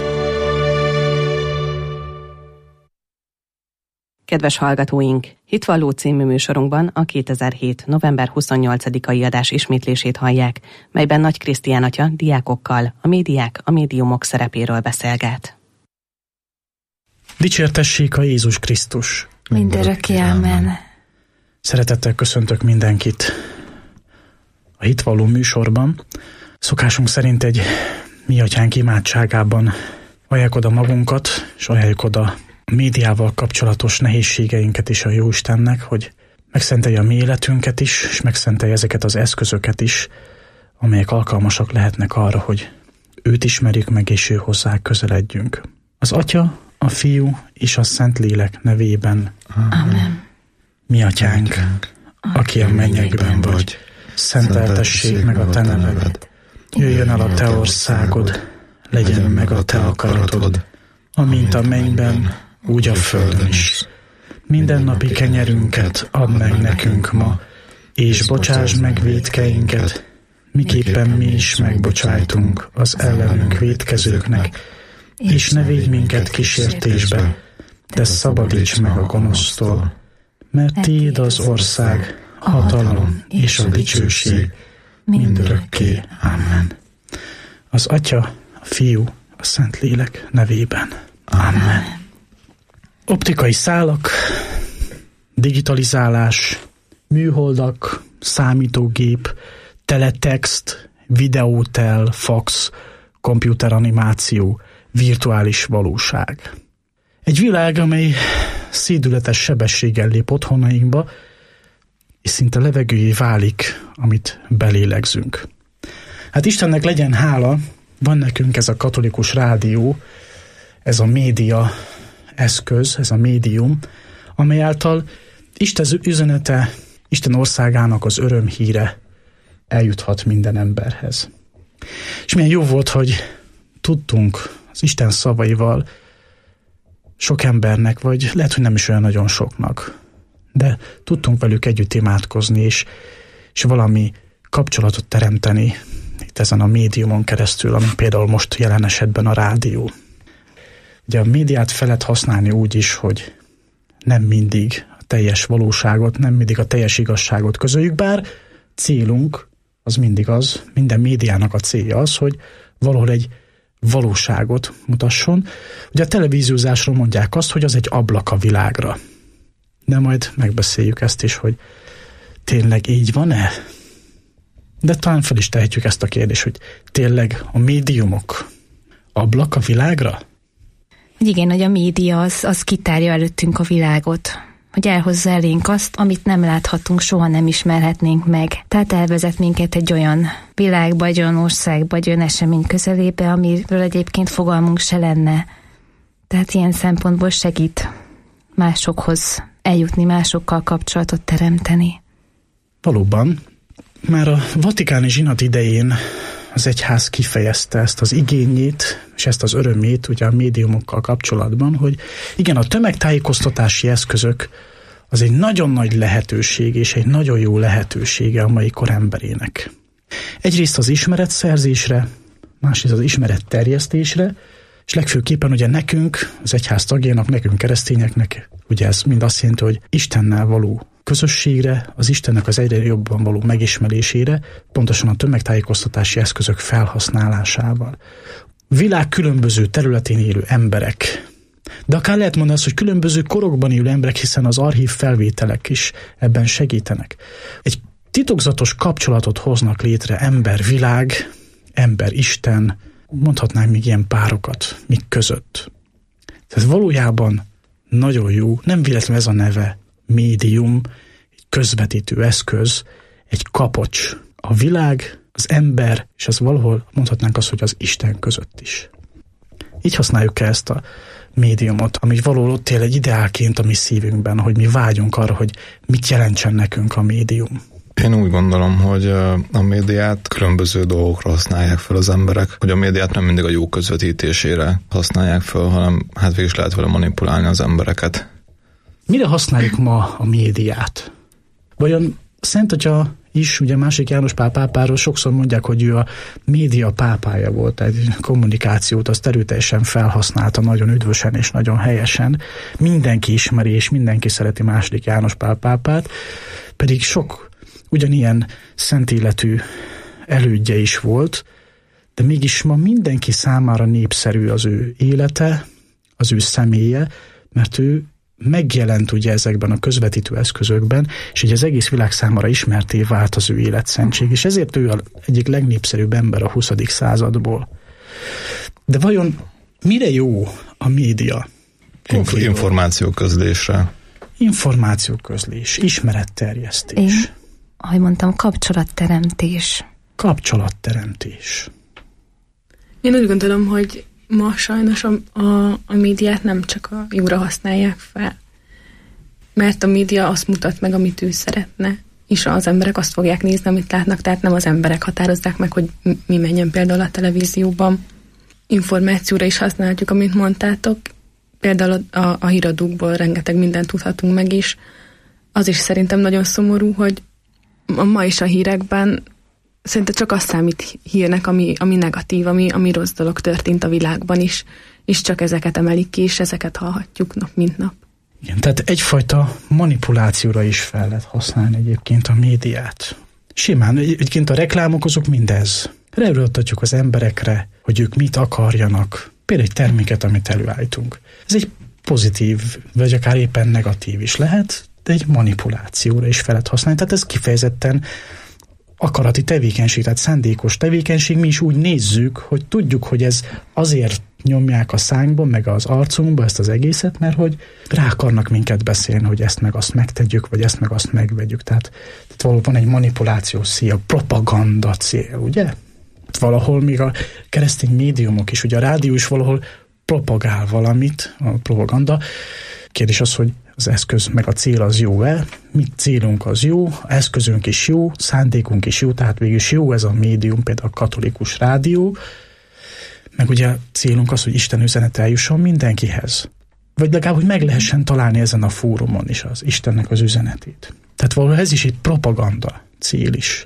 Kedves hallgatóink! Hitvalló című műsorunkban a kétezer-hét. november huszonnyolcadikai adás ismétlését hallják, melyben Nagy Krisztián atya diákokkal a médiák, a médiumok szerepéről beszélget. Dicsértessék a Jézus Krisztus! Mindörökké amen! Szeretettel köszöntök mindenkit a Hitvalló műsorban. Szokásunk szerint egy Mi Atyánk imádságában ajánljuk oda magunkat, és ajánljuk oda a médiával kapcsolatos nehézségeinket is a Jóistennek, hogy megszentelje a mi életünket is, és megszentelje ezeket az eszközöket is, amelyek alkalmasak lehetnek arra, hogy őt ismerjük meg, és ő hozzá közeledjünk. Az Atya, a Fiú és a Szentlélek nevében. Amen. Mi Atyánk, aki a mennyekben vagy, szenteltessék meg a te neved. Jöjjön el a te országod, legyen meg a te akaratod, amint a mennyben, úgy a földön is. Mindennapi kenyerünket add meg nekünk ma, és bocsásd meg vétkeinket, miképpen mi is megbocsájtunk az ellenünk vétkezőknek, és ne védj minket kísértésbe, de szabadíts meg a gonosztól, mert tiéd az ország, a hatalom és a dicsőség mindörökké. Amen. Az Atya, a Fiú, a Szentlélek nevében. Amen. Optikai szálak, digitalizálás, műholdak, számítógép, teletext, videótel, fax, komputeranimáció, virtuális valóság. Egy világ, amely szédületes sebességgel lép otthonainkba, és szinte levegőjé válik, amit belélegzünk. Hát Istennek legyen hála, van nekünk ez a katolikus rádió, ez a média eszköz, ez a médium, amely által Isten üzenete, Isten országának az örömhíre eljuthat minden emberhez. És milyen jó volt, hogy tudtunk az Isten szavaival sok embernek, vagy lehet, hogy nem is olyan nagyon soknak, de tudtunk velük együtt imádkozni, és, és valami kapcsolatot teremteni itt ezen a médiumon keresztül, ami például most jelen esetben a rádió. Ugye a médiát fel lehet használni úgy is, hogy nem mindig a teljes valóságot, nem mindig a teljes igazságot közöljük, bár célunk az mindig az, minden médiának a célja az, hogy valahol egy valóságot mutasson. Ugye a televíziózásról mondják azt, hogy az egy ablak a világra. De majd megbeszéljük ezt is, hogy tényleg így van-e? De talán fel is tehetjük ezt a kérdést, hogy tényleg a médiumok ablak a világra? Igen, hogy a média az, az kitárja előttünk a világot, hogy elhozza elénk azt, amit nem láthatunk, soha nem ismerhetnénk meg. Tehát elvezet minket egy olyan világba, egy olyan országba, egy olyan esemény közelébe, amiről egyébként fogalmunk se lenne. Tehát ilyen szempontból segít másokhoz eljutni, másokkal kapcsolatot teremteni. Valóban, már a vatikáni zsinat idején az egyház kifejezte ezt az igényét, és ezt az örömét ugye a médiumokkal kapcsolatban, hogy igen, a tömegtájékoztatási eszközök az egy nagyon nagy lehetőség, és egy nagyon jó lehetősége a mai kor emberének. Egyrészt az ismeretszerzésre, másrészt az ismeretterjesztésre, és legfőképpen ugye nekünk, az egyház tagjának, nekünk keresztényeknek, ugye ez mind azt jelenti, hogy Istennel való közösségre, az Istennek az egyre jobban való megismerésére, pontosan a tömegtájékoztatási eszközök felhasználásával. Világ különböző területén élő emberek, de akár lehet mondani azt, hogy különböző korokban élő emberek, hiszen az archív felvételek is ebben segítenek. Egy titokzatos kapcsolatot hoznak létre ember-világ, ember-Isten, mondhatnánk még ilyen párokat, mik között. Tehát valójában nagyon jó, nem véletlenül ez a neve, médium, egy közvetítő eszköz, egy kapocs a világ, az ember, és az valahol mondhatnánk azt, hogy az Isten között is. Így használjuk el ezt a médiumot, ami valahol ott él egy ideálként a mi szívünkben, hogy mi vágyunk arra, hogy mit jelentsen nekünk a médium. Én úgy gondolom, hogy a médiát különböző dolgokra használják fel az emberek, hogy a médiát nem mindig a jó közvetítésére használják fel, hanem hát végig is lehet vele manipulálni az embereket. Mire használjuk ma a médiát? Vajon Szent Atya is, ugye másik János Pál pápáról sokszor mondják, hogy ő a média pápája volt, egy kommunikációt azt erőteljesen felhasználta, nagyon üdvösen és nagyon helyesen. Mindenki ismeri és mindenki szereti második János Pál pápát, pedig sok ugyanilyen szent életű elődje is volt, de mégis ma mindenki számára népszerű az ő élete, az ő személye, mert ő megjelent ugye ezekben a közvetítő eszközökben, és így az egész világ számára ismerté vált az ő életszentség, és ezért ő az egyik legnépszerűbb ember a huszadik századból. De vajon mire jó a média? Inf- információközlésre. Információközlés, ismeretterjesztés. Én, ahogy mondtam, kapcsolatteremtés. Kapcsolatteremtés. Én úgy gondolom, hogy ma sajnos a, a, a médiát nem csak a jóra használják fel, mert a média azt mutat meg, amit ő szeretne, és az emberek azt fogják nézni, amit látnak, tehát nem az emberek határozzák meg, hogy mi menjen például a televízióban. Információra is használhatjuk, amit mondtátok, például a, a, a híradókból rengeteg mindent tudhatunk meg, és az is szerintem nagyon szomorú, hogy ma is a hírekben szerintem csak azt számít hírnek, ami, ami negatív, ami, ami rossz dolog történt a világban is, és csak ezeket emelik ki, és ezeket hallhatjuk nap mint nap. Igen, tehát egyfajta manipulációra is fel lehet használni egyébként a médiát. Simán, egyébként a reklámok azok mindez. Ráerőltetjük az emberekre, hogy ők mit akarjanak. Például egy terméket, amit előállítunk. Ez egy pozitív, vagy akár éppen negatív is lehet. egy manipulációra is fel lehet használni. Tehát ez kifejezetten akarati tevékenység, tehát szándékos tevékenység. Mi is úgy nézzük, hogy tudjuk, hogy ez azért nyomják a szánkba, meg az arcunkba ezt az egészet, mert hogy rá akarnak minket beszélni, hogy ezt meg azt megtegyük, vagy ezt meg azt megvegyük. Tehát, tehát valóban egy manipulációs cél, propaganda cél, ugye? Valahol még a keresztény médiumok is, ugye a rádió is valahol propagál valamit, a propaganda. Kérdés az, hogy az eszköz meg a cél az jó-e, mi célunk az jó, az eszközünk is jó, szándékunk is jó, tehát végül is jó ez a médium, például a katolikus rádió, meg ugye a célunk az, hogy Isten üzenete eljusson mindenkihez. Vagy legalább, hogy meg lehessen találni ezen a fórumon is az Istennek az üzenetét. Tehát valahol ez is egy propaganda cél is.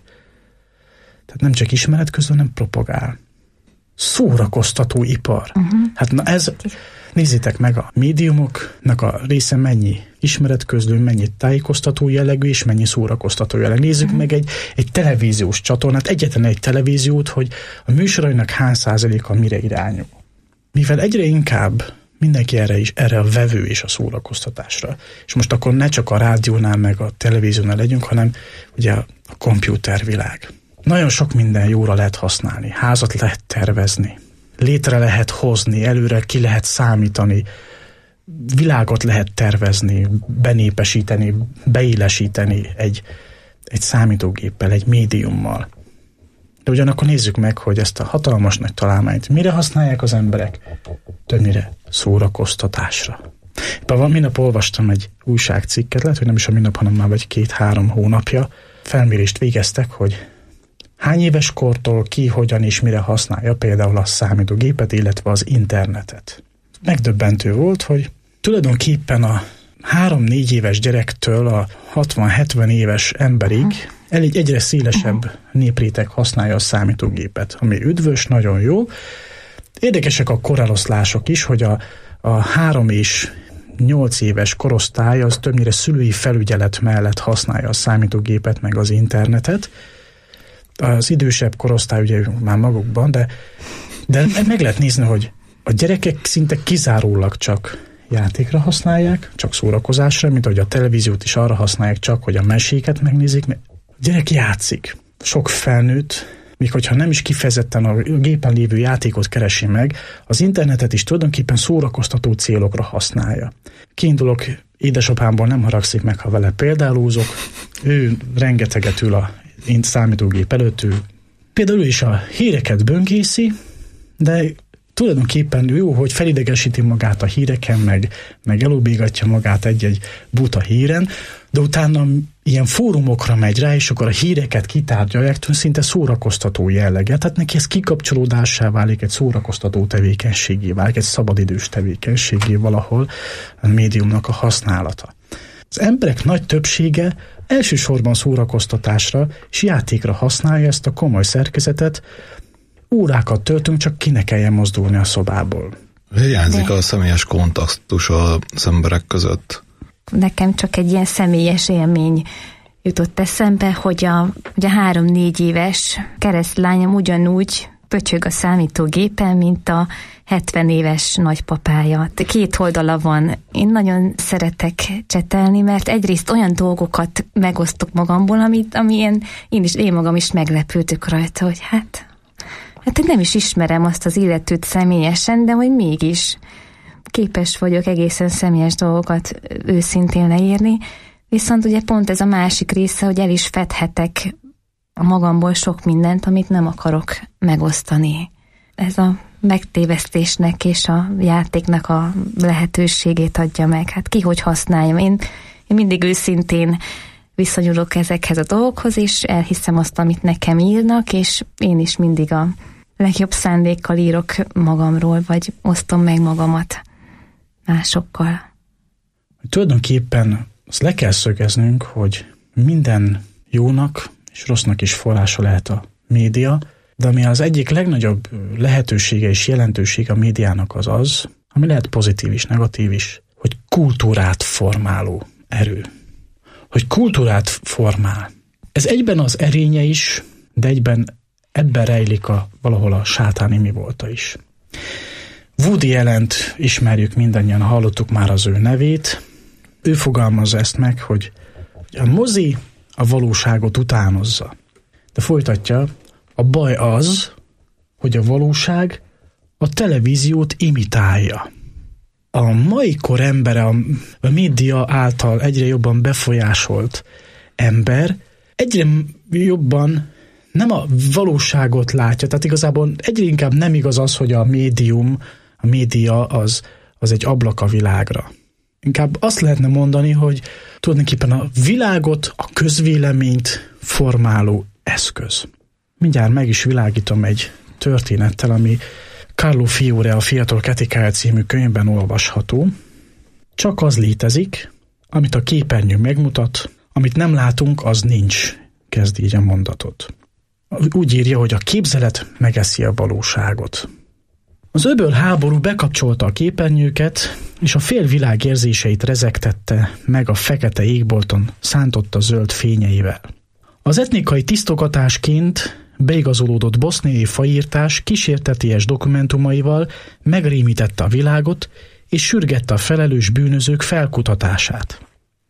Tehát nem csak ismeret közben, hanem propagál. Szórakoztató ipar. Uh-huh. Hát na ez, nézzétek meg, a médiumoknak a része mennyi ismeretközlő, mennyi tájékoztató jellegű, és mennyi szórakoztató jellegű. Nézzük uh-huh. meg egy, egy televíziós csatornát, egyetlen egy televíziót, hogy a műsorainak hány százaléka mire irányul. Mivel egyre inkább mindenki erre is, erre a vevő és a szórakoztatásra. És most akkor ne csak a rádiónál meg a televíziónál legyünk, hanem ugye a, a komputervilág. Nagyon sok minden jóra lehet használni. Házat lehet tervezni, létre lehet hozni, előre ki lehet számítani, világot lehet tervezni, benépesíteni, beélesíteni egy, egy számítógéppel, egy médiummal. De ugyanakkor nézzük meg, hogy ezt a hatalmas nagy találmányt mire használják az emberek? Többnyire szórakoztatásra. Éppen minap olvastam egy újságcikket, lehet, hogy nem is a minap, hanem már vagy két-három hónapja. Felmérést végeztek, hogy hány éves kortól ki, hogyan és mire használja például a számítógépet, illetve az internetet. Megdöbbentő volt, hogy tulajdonképpen a három-négy éves gyerektől a hatvan-hetven éves emberig elég egyre szélesebb népréteg használja a számítógépet, ami üdvös, nagyon jó. Érdekesek a koreloszlások is, hogy a, a három és nyolc éves korosztály az többnyire szülői felügyelet mellett használja a számítógépet, meg az internetet. Az idősebb korosztály ugye már magukban, de, de meg lehet nézni, hogy a gyerekek szinte kizárólag csak játékra használják, csak szórakozásra, mint ahogy a televíziót is arra használják csak, hogy a meséket megnézik. A gyerek játszik. Sok felnőtt, míg hogyha nem is kifejezetten a gépen lévő játékot keresi meg, az internetet is tulajdonképpen szórakoztató célokra használja. Kiindulok, édesapámból nem haragszik meg, ha vele példálózok, ő rengeteget ül a én számítógép előtt, ő például ő is a híreket böngészi, de tulajdonképpen jó, hogy felidegesíti magát a híreken, meg, meg elobégatja magát egy-egy buta híren, de utána ilyen fórumokra megy rá, és akkor a híreket kitárgyalják, szinte szórakoztató jellege. Tehát neki ez kikapcsolódássá válik, egy szórakoztató tevékenységé válik, egy szabadidős tevékenységé valahol a médiumnak a használata. Az emberek nagy többsége elsősorban szórakoztatásra és játékra használja ezt a komoly szerkezetet, órákat töltünk, csak ki ne kelljen mozdulni a szobából. Hiányzik a személyes kontaktus az emberek között. Nekem csak egy ilyen személyes élmény jutott eszembe, hogy a, hogy a három-négy éves keresztlányom ugyanúgy pöcsög a számítógépen, mint a hetven éves nagypapája. Két oldala van. Én nagyon szeretek csetelni, mert egyrészt olyan dolgokat megosztok magamból, amit, ami én, én, is, én magam is meglepődök rajta, hogy hát Hát én nem is ismerem azt az illetőt személyesen, de hogy mégis képes vagyok egészen személyes dolgokat őszintén leírni. Viszont ugye pont ez a másik része, hogy el is fedhetek a magamból sok mindent, amit nem akarok megosztani. Ez a megtévesztésnek és a játéknak a lehetőségét adja meg. Hát ki hogy használjam. Én, én mindig őszintén viszonyulok ezekhez a dolgokhoz, és elhiszem azt, amit nekem írnak, és én is mindig a legjobb szándékkal írok magamról, vagy osztom meg magamat másokkal. Tulajdonképpen azt le kell szögeznünk, hogy minden jónak és rossznak is forrása lehet a média, de ami az egyik legnagyobb lehetősége és jelentősége a médiának az az, ami lehet pozitív is, negatív is, hogy kultúrát formáló erő. Hogy kultúrát formál. Ez egyben az erénye is, de egyben ebben rejlik a, valahol a sátáni mi volta is. Woody Allent ismerjük mindannyian, hallottuk már az ő nevét. ő fogalmazza ezt meg, hogy a mozi a valóságot utánozza. De folytatja, a baj az, hogy a valóság a televíziót imitálja. A mai kor embere, a, a média által egyre jobban befolyásolt ember egyre jobban nem a valóságot látja, tehát igazából egyre inkább nem igaz az, hogy a médium, a média az, az egy ablak a világra. Inkább azt lehetne mondani, hogy tulajdonképpen a világot, a közvéleményt formáló eszköz. Mindjárt meg is világítom egy történettel, ami Carlo Fiore a Fiatalok etikája című könyvben olvasható. Csak az létezik, amit a képernyő megmutat, amit nem látunk, az nincs, kezd így a mondatot. Úgy írja, hogy a képzelet megeszi a valóságot. Az öböl háború bekapcsolta a képernyőket, és a félvilág érzéseit rezegtette meg a fekete égbolton szántotta zöld fényeivel. Az etnikai tisztogatásként beigazolódott boszniai faírtás kísérteties dokumentumaival megrémítette a világot, és sürgette a felelős bűnözők felkutatását.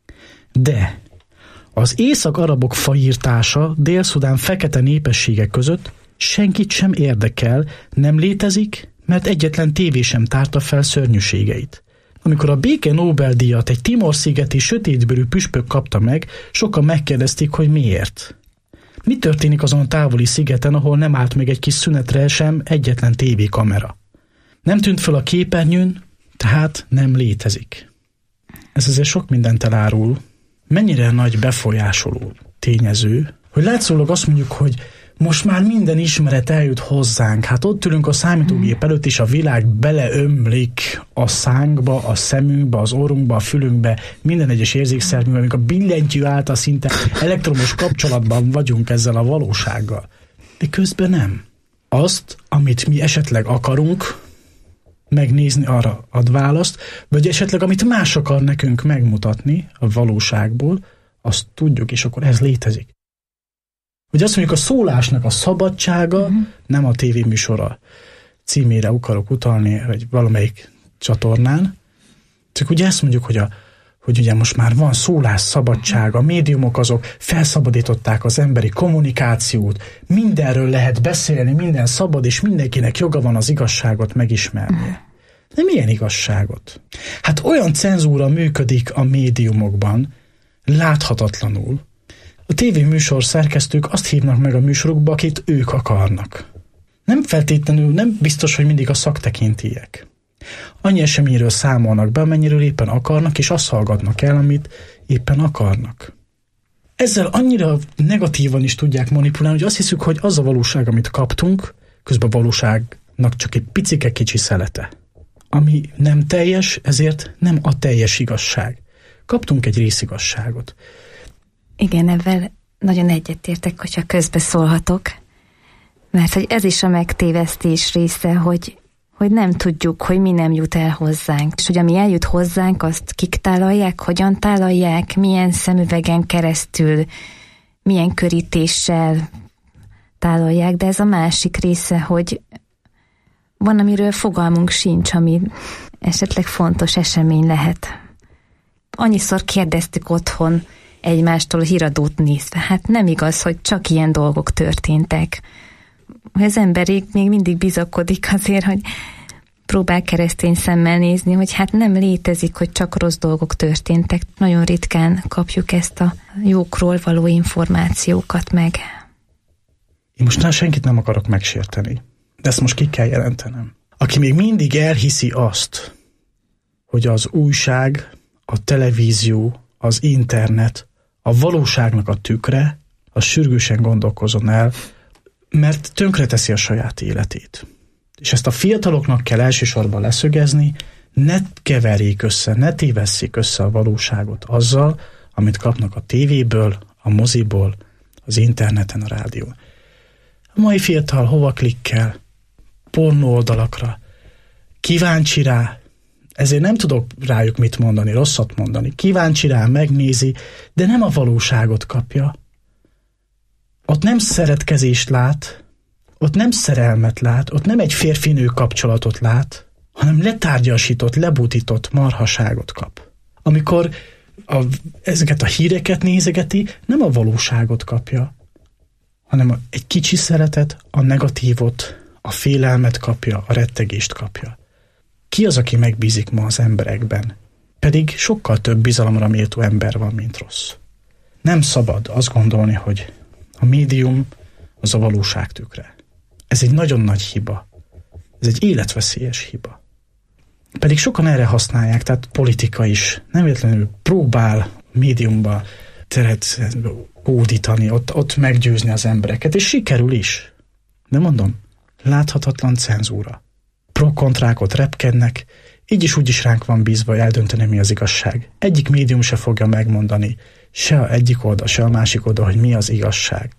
De az észak-arabok faírtása Dél-Szudán fekete népességek között senkit sem érdekel, nem létezik, mert egyetlen tévé sem tárta fel szörnyűségeit. Amikor a béke Nobel-díjat egy Timor-szigeti sötétbőrű püspök kapta meg, sokan megkérdezték, hogy miért. Mi történik azon a távoli szigeten, ahol nem állt meg egy kis szünetre sem egyetlen tévékamera? Nem tűnt föl a képernyőn, tehát nem létezik. Ez azért sok mindent elárul. Mennyire nagy befolyásoló tényező, hogy látszólag azt mondjuk, hogy most már minden ismeret eljut hozzánk. Hát ott ülünk a számítógép előtt, és a világ beleömlik a szánkba, a szemünkbe, az orrunkba, a fülünkbe, minden egyes érzékszervünkbe, amikor a billentyű által szinte elektromos kapcsolatban vagyunk ezzel a valósággal. De közben nem. Azt, amit mi esetleg akarunk megnézni, arra ad választ, vagy esetleg amit más akar nekünk megmutatni a valóságból, azt tudjuk, és akkor ez létezik. Hogy azt mondjuk, a szólásnak a szabadsága, uh-huh. nem a tévéműsora címére akarok utalni, vagy valamelyik csatornán, csak ugye ezt mondjuk, hogy, a, hogy ugye most már van szólás szabadsága, a médiumok azok felszabadították az emberi kommunikációt, mindenről lehet beszélni, minden szabad, és mindenkinek joga van az igazságot megismernie. De milyen igazságot? Hát olyan cenzúra működik a médiumokban, láthatatlanul. A tévéműsor szerkesztők azt hívnak meg a műsorukba, akit ők akarnak. Nem feltétlenül, nem biztos, hogy mindig a szaktekintélyek. Annyi eseményről számolnak be, amennyiről éppen akarnak, és azt hallgatnak el, amit éppen akarnak. Ezzel annyira negatívan is tudják manipulálni, hogy azt hiszük, hogy az a valóság, amit kaptunk, közben a valóságnak csak egy picike kicsi szelete. Ami nem teljes, ezért nem a teljes igazság. Kaptunk egy részigazságot. Igen, ebben nagyon egyetértek, hogyha közbeszólhatok, mert hogy ez is a megtévesztés része, hogy, hogy nem tudjuk, hogy mi nem jut el hozzánk. És hogy ami eljut hozzánk, azt kik tálalják, hogyan tálalják, milyen szemüvegen keresztül, milyen körítéssel tálalják, de ez a másik része, hogy van, amiről fogalmunk sincs, ami esetleg fontos esemény lehet. Annyiszor kérdeztük otthon egymástól híradót nézve. Hát nem igaz, hogy csak ilyen dolgok történtek. Az ember még mindig bizakodik azért, hogy próbál keresztény szemmel nézni, hogy hát nem létezik, hogy csak rossz dolgok történtek. Nagyon ritkán kapjuk ezt a jókról való információkat meg. Én most már senkit nem akarok megsérteni, de ezt most ki kell jelentenem. Aki még mindig elhiszi azt, hogy az újság, a televízió, az internet a valóságnak a tükre, az sürgősen gondolkozzon el, mert tönkreteszi a saját életét. És ezt a fiataloknak kell elsősorban leszögezni, ne keverjék össze, ne tévesszék össze a valóságot azzal, amit kapnak a tévéből, a moziból, az interneten, a rádión. A mai fiatal hova klikkel? Pornó oldalakra. Kíváncsi rá, ezért nem tudok rájuk mit mondani, rosszat mondani. Kíváncsi rá, megnézi, de nem a valóságot kapja. Ott nem szeretkezést lát, ott nem szerelmet lát, ott nem egy férfi-nő kapcsolatot lát, hanem letárgyasított, lebutított marhaságot kap. Amikor a, ezeket a híreket nézegeti, nem a valóságot kapja, hanem egy kicsi szeretet, a negatívot, a félelmet kapja, a rettegést kapja. Ki az, aki megbízik ma az emberekben? Pedig sokkal több bizalomra méltó ember van, mint rossz. Nem szabad azt gondolni, hogy a médium az a valóság tükre. Ez egy nagyon nagy hiba. Ez egy életveszélyes hiba. Pedig sokan erre használják, tehát politika is nem véletlenül próbál médiumba teret hódítani, ott, ott meggyőzni az embereket, és sikerül is. De mondom, láthatatlan cenzúra. Pro-kontrákot repkednek, így is úgy is ránk van bízva, hogy eldönteni, mi az igazság. Egyik médium se fogja megmondani, se a egyik oldal, se a másik oldal, hogy mi az igazság.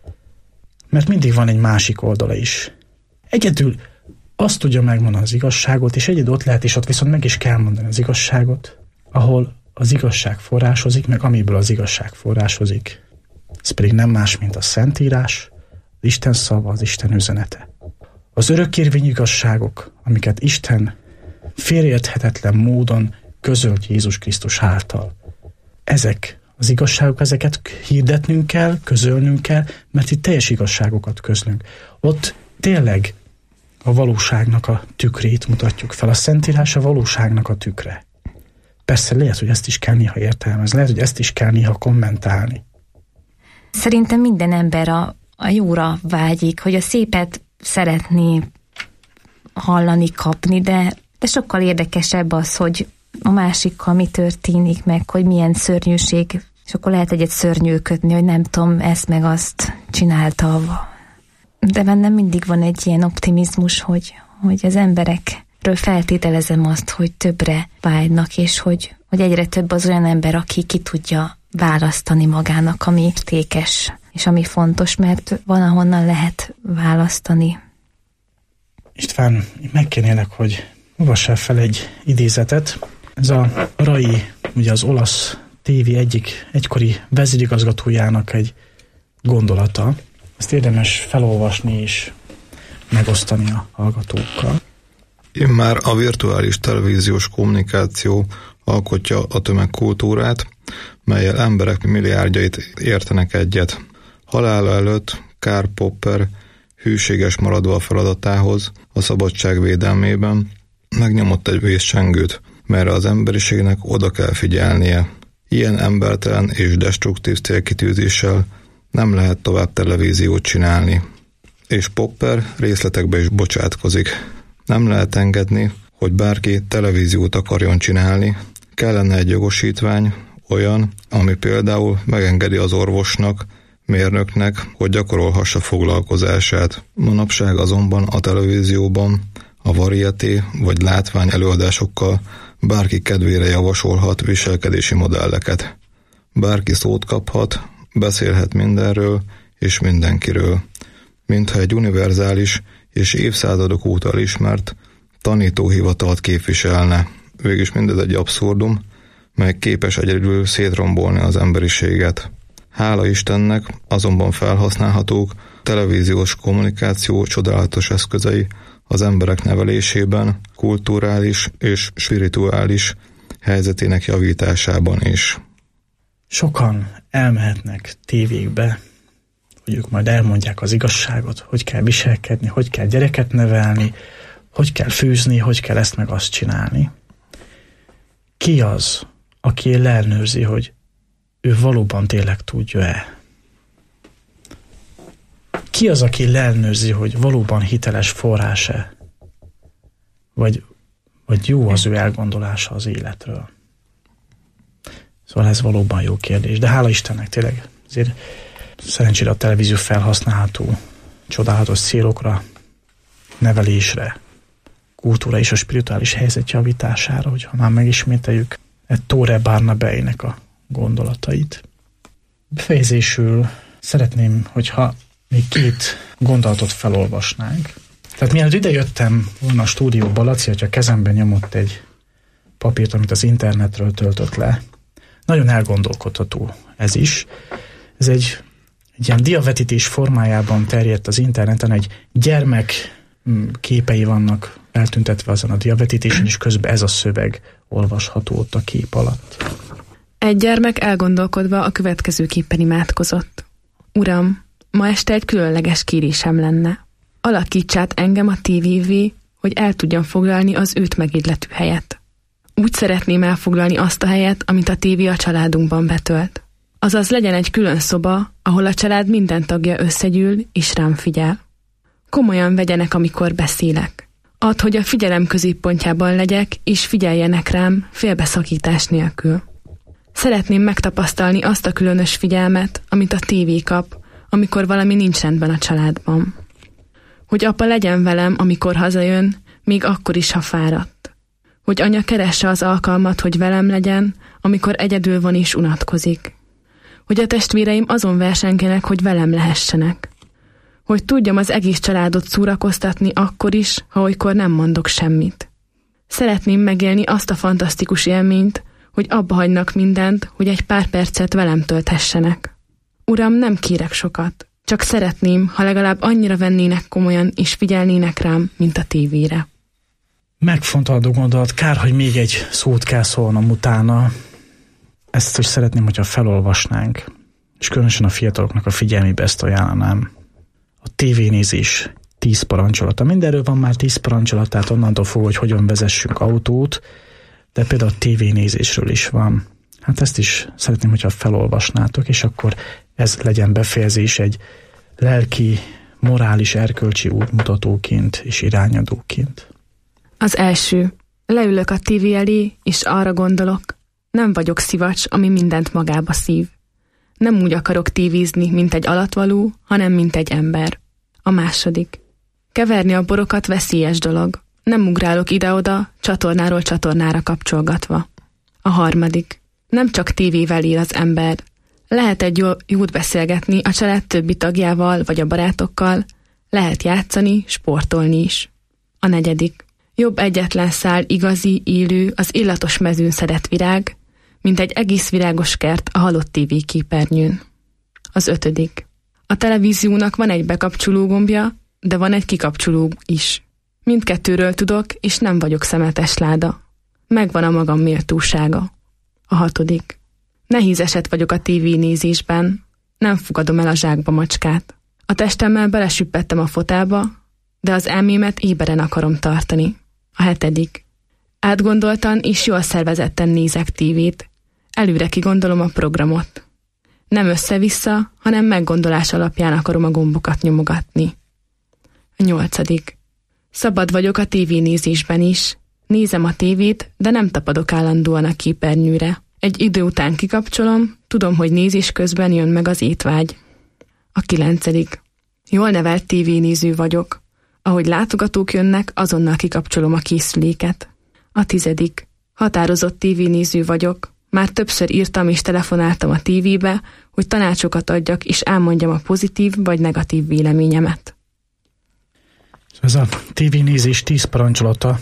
Mert mindig van egy másik oldala is. Egyedül azt tudja megmondani az igazságot, és egyedül ott lehet, és ott viszont meg is kell mondani az igazságot, ahol az igazság forrásozik, meg amiből az igazság forrásozik. Ez pedig nem más, mint a Szentírás, az Isten szava, az Isten üzenete. Az örökkérvényű igazságok, amiket Isten félreérthetetlen módon közölt Jézus Krisztus által. Ezek az igazságok, ezeket hirdetnünk kell, közölnünk kell, mert itt teljes igazságokat közlünk. Ott tényleg a valóságnak a tükrét mutatjuk fel. A Szentírás a valóságnak a tükre. Persze lehet, hogy ezt is kell néha értelmezni, lehet, hogy ezt is kell néha kommentálni. Szerintem minden ember a, a jóra vágyik, hogy a szépet szeretné hallani, kapni, de, de sokkal érdekesebb az, hogy a másikkal mi történik meg, hogy milyen szörnyűség, és akkor lehet egyet szörnyűködni, hogy nem tudom, ezt meg azt csinálta. De bennem mindig van egy ilyen optimizmus, hogy, hogy az emberekről feltételezem azt, hogy többre vágynak, és hogy, hogy egyre több az olyan ember, aki ki tudja választani magának, ami értékes, és ami fontos, mert van, ahonnan lehet választani. István, megkérnélek, hogy olvassál fel egy idézetet. Ez a Rai, ugye az olasz tévé egyik egykori vezérigazgatójának egy gondolata. Ezt érdemes felolvasni és megosztani a hallgatókkal. Immár a virtuális televíziós kommunikáció alkotja a tömegkultúrát, mellyel emberek milliárdjait értenek egyet. Halála előtt Karl Popper hűséges maradva a feladatához, a szabadság védelmében megnyomott egy vészcsengőt, merre az emberiségnek oda kell figyelnie. Ilyen embertelen és destruktív célkitűzéssel nem lehet tovább televíziót csinálni. És Popper részletekbe is bocsátkozik. Nem lehet engedni, hogy bárki televíziót akarjon csinálni. Kellene egy jogosítvány, olyan, ami például megengedi az orvosnak, mérnöknek, hogy gyakorolhassa foglalkozását. Manapság azonban a televízióban a varieté vagy látvány előadásokkal bárki kedvére javasolhat viselkedési modelleket. Bárki szót kaphat, beszélhet mindenről és mindenkiről, mintha egy univerzális és évszázadok óta elismert tanítóhivatalt képviselne. Végülis mindez egy abszurdum, mely képes egyedül szétrombolni az emberiséget. Hála Istennek azonban felhasználhatók televíziós kommunikáció csodálatos eszközei az emberek nevelésében, kulturális és spirituális helyzetének javításában is. Sokan elmehetnek tévékbe, hogy ők majd elmondják az igazságot, hogy kell viselkedni, hogy kell gyereket nevelni, hogy kell főzni, hogy kell ezt meg azt csinálni. Ki az, aki ellenőrzi, hogy ő valóban tényleg tudja-e? Ki az, aki ellenőrzi, hogy valóban hiteles forrás-e? Vagy, vagy jó az ő elgondolása az életről? Szóval ez valóban jó kérdés. De hála Istennek tényleg azért szerencsére a televízió felhasználható csodálatos célokra, nevelésre, kultúra és a spirituális helyzet javítására, hogyha már megismételjük Ettore Barnabének a gondolatait. Befejezésül szeretném, hogyha még két gondolatot felolvasnánk. Tehát mielőtt idejöttem volna a stúdióba, Laci, hogyha kezemben nyomott egy papírt, amit az internetről töltött le. Nagyon elgondolkodható ez is. Ez egy, egy ilyen diavetítés formájában terjedt az interneten, egy gyermek képei vannak eltüntetve azon a diavetítésen, és közben ez a szöveg olvasható ott a kép alatt. Egy gyermek elgondolkodva a következőképpen imádkozott. Uram, ma este egy különleges kérésem lenne. Alakíts át engem a tévévé, hogy el tudjam foglalni az őt megillető helyet. Úgy szeretném elfoglalni azt a helyet, amit a tévé a családunkban betölt. Azaz legyen egy külön szoba, ahol a család minden tagja összegyűl és rám figyel. Komolyan vegyenek, amikor beszélek. Add, hogy a figyelem középpontjában legyek, és figyeljenek rám félbeszakítás nélkül. Szeretném megtapasztalni azt a különös figyelmet, amit a tévé kap, amikor valami nincs rendben a családban. Hogy apa legyen velem, amikor hazajön, még akkor is, ha fáradt. Hogy anya keresse az alkalmat, hogy velem legyen, amikor egyedül van és unatkozik. Hogy a testvéreim azon versengenek, hogy velem lehessenek. Hogy tudjam az egész családot szórakoztatni akkor is, ha olykor nem mondok semmit. Szeretném megélni azt a fantasztikus élményt, hogy abba hagynak mindent, hogy egy pár percet velem tölthessenek. Uram, nem kérek sokat, csak szeretném, ha legalább annyira vennének komolyan és figyelnének rám, mint a tévére. Megfontolható gondolat, kár, hogy még egy szót kell szólnom utána. Ezt is szeretném, hogyha felolvasnánk, és különösen a fiataloknak a figyelmébe ezt ajánlanám. A tévénézés tíz parancsolata. Mindenről van már tíz parancsolat, tehát onnantól fog, hogy hogyan vezessünk autót, de például a tévénézésről is van. Hát ezt is szeretném, hogyha felolvasnátok, és akkor ez legyen befejezés egy lelki, morális, erkölcsi útmutatóként és irányadóként. Az első. Leülök a tévé elé, és arra gondolok, nem vagyok szivacs, ami mindent magába szív. Nem úgy akarok tévézni, mint egy alatvaló, hanem mint egy ember. A második. Keverni a borokat veszélyes dolog. Nem ugrálok ide-oda, csatornáról csatornára kapcsolgatva. A harmadik. Nem csak tévével él az ember. Lehet egy jó, jót beszélgetni a család többi tagjával vagy a barátokkal, lehet játszani, sportolni is. A negyedik. Jobb egyetlen szál igazi, élő, az illatos mezőn szedett virág, mint egy egész virágos kert a halott tévéképernyőn. Az ötödik. A televíziónak van egy bekapcsoló gombja, de van egy kikapcsoló is. Mindkettőről tudok, és nem vagyok szemetes láda. Megvan a magam méltósága. A hatodik. Nehéz eset vagyok a tévénézésben. Nem fogadom el a zsákba macskát. A testemmel belesüppettem a fotelba, de az elmémet éberen akarom tartani. A hetedik. Átgondoltan és jól szervezetten nézek tévét. Előre kigondolom a programot. Nem össze-vissza, hanem meggondolás alapján akarom a gombokat nyomogatni. A nyolcadik. Szabad vagyok a tévénézésben is. Nézem a tévét, de nem tapadok állandóan a képernyőre. Egy idő után kikapcsolom, tudom, hogy nézés közben jön meg az étvágy. A kilencedik. Jól nevelt tévénéző vagyok. Ahogy látogatók jönnek, azonnal kikapcsolom a készüléket. A tizedik. Határozott tévénéző vagyok. Már többször írtam és telefonáltam a tévébe, hogy tanácsokat adjak és elmondjam a pozitív vagy negatív véleményemet. Ez a tévénézés tíz parancsolata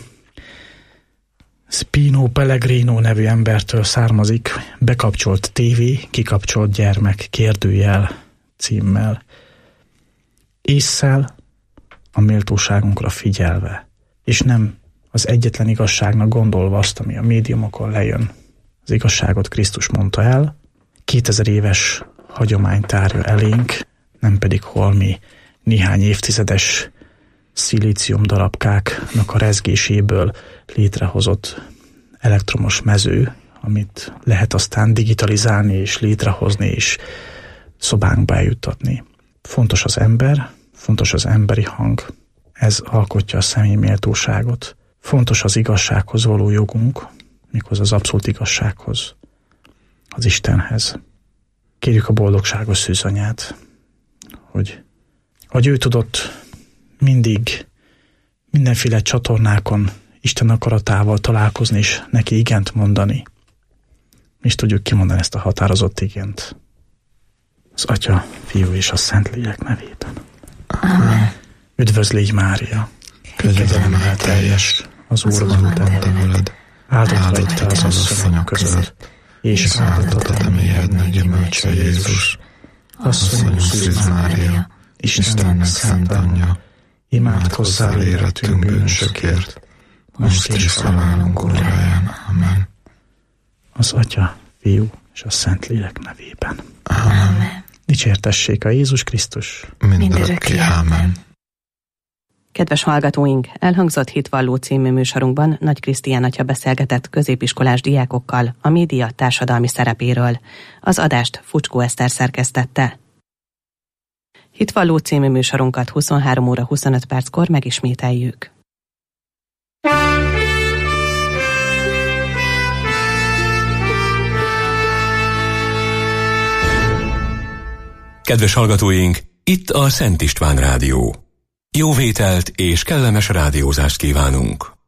Spino Pellegrino nevű embertől származik, bekapcsolt tévé, kikapcsolt gyermek kérdőjel címmel. Ésszel a méltóságunkra figyelve, és nem az egyetlen igazságnak gondolva azt, ami a médiumokon lejön. Az igazságot Krisztus mondta el, kétezer éves hagyomány tárja elénk, nem pedig holmi néhány évtizedes szilícium darabkáknak a rezgéséből létrehozott elektromos mező, amit lehet aztán digitalizálni és létrehozni és szobánkba eljuttatni. Fontos az ember, fontos az emberi hang, ez alkotja a személyi méltóságot. Fontos az igazsághoz való jogunk, méghozzá az abszolút igazsághoz, az Istenhez. Kérjük a boldogságos szűzanyát, hogy, hogy ő tudott mindig mindenféle csatornákon Isten akaratával találkozni és neki igent mondani. Mi is tudjuk kimondani ezt a határozott igent. Az Atya, Fiú és a Szentlélek nevében. Amen. Üdvözl légy, Mária! Kegyelemmel teljes, az Úr van te veled, áldott vagy te az asszonyok között, és áldott a te méhednek gyümölcse Jézus. Asszonyunk Szűz Mária, Istennek szent anyja, imádkozzál életünk bűnösökért, most is halálunk óráján. Amen. Az Atya, Fiú és a Szentlélek nevében. Amen. Dicsértessék a Jézus Krisztus. Mindörökké. Amen. Kedves hallgatóink, elhangzott Hitvalló című műsorunkban Nagy Krisztián atya beszélgetett középiskolás diákokkal a média társadalmi szerepéről. Az adást Fucskó Eszter szerkesztette. Hitvalló című műsorunkat huszonhárom óra huszonöt perckor megismételjük. Kedves hallgatóink, itt a Szent István Rádió. Jó vételt és kellemes rádiózást kívánunk!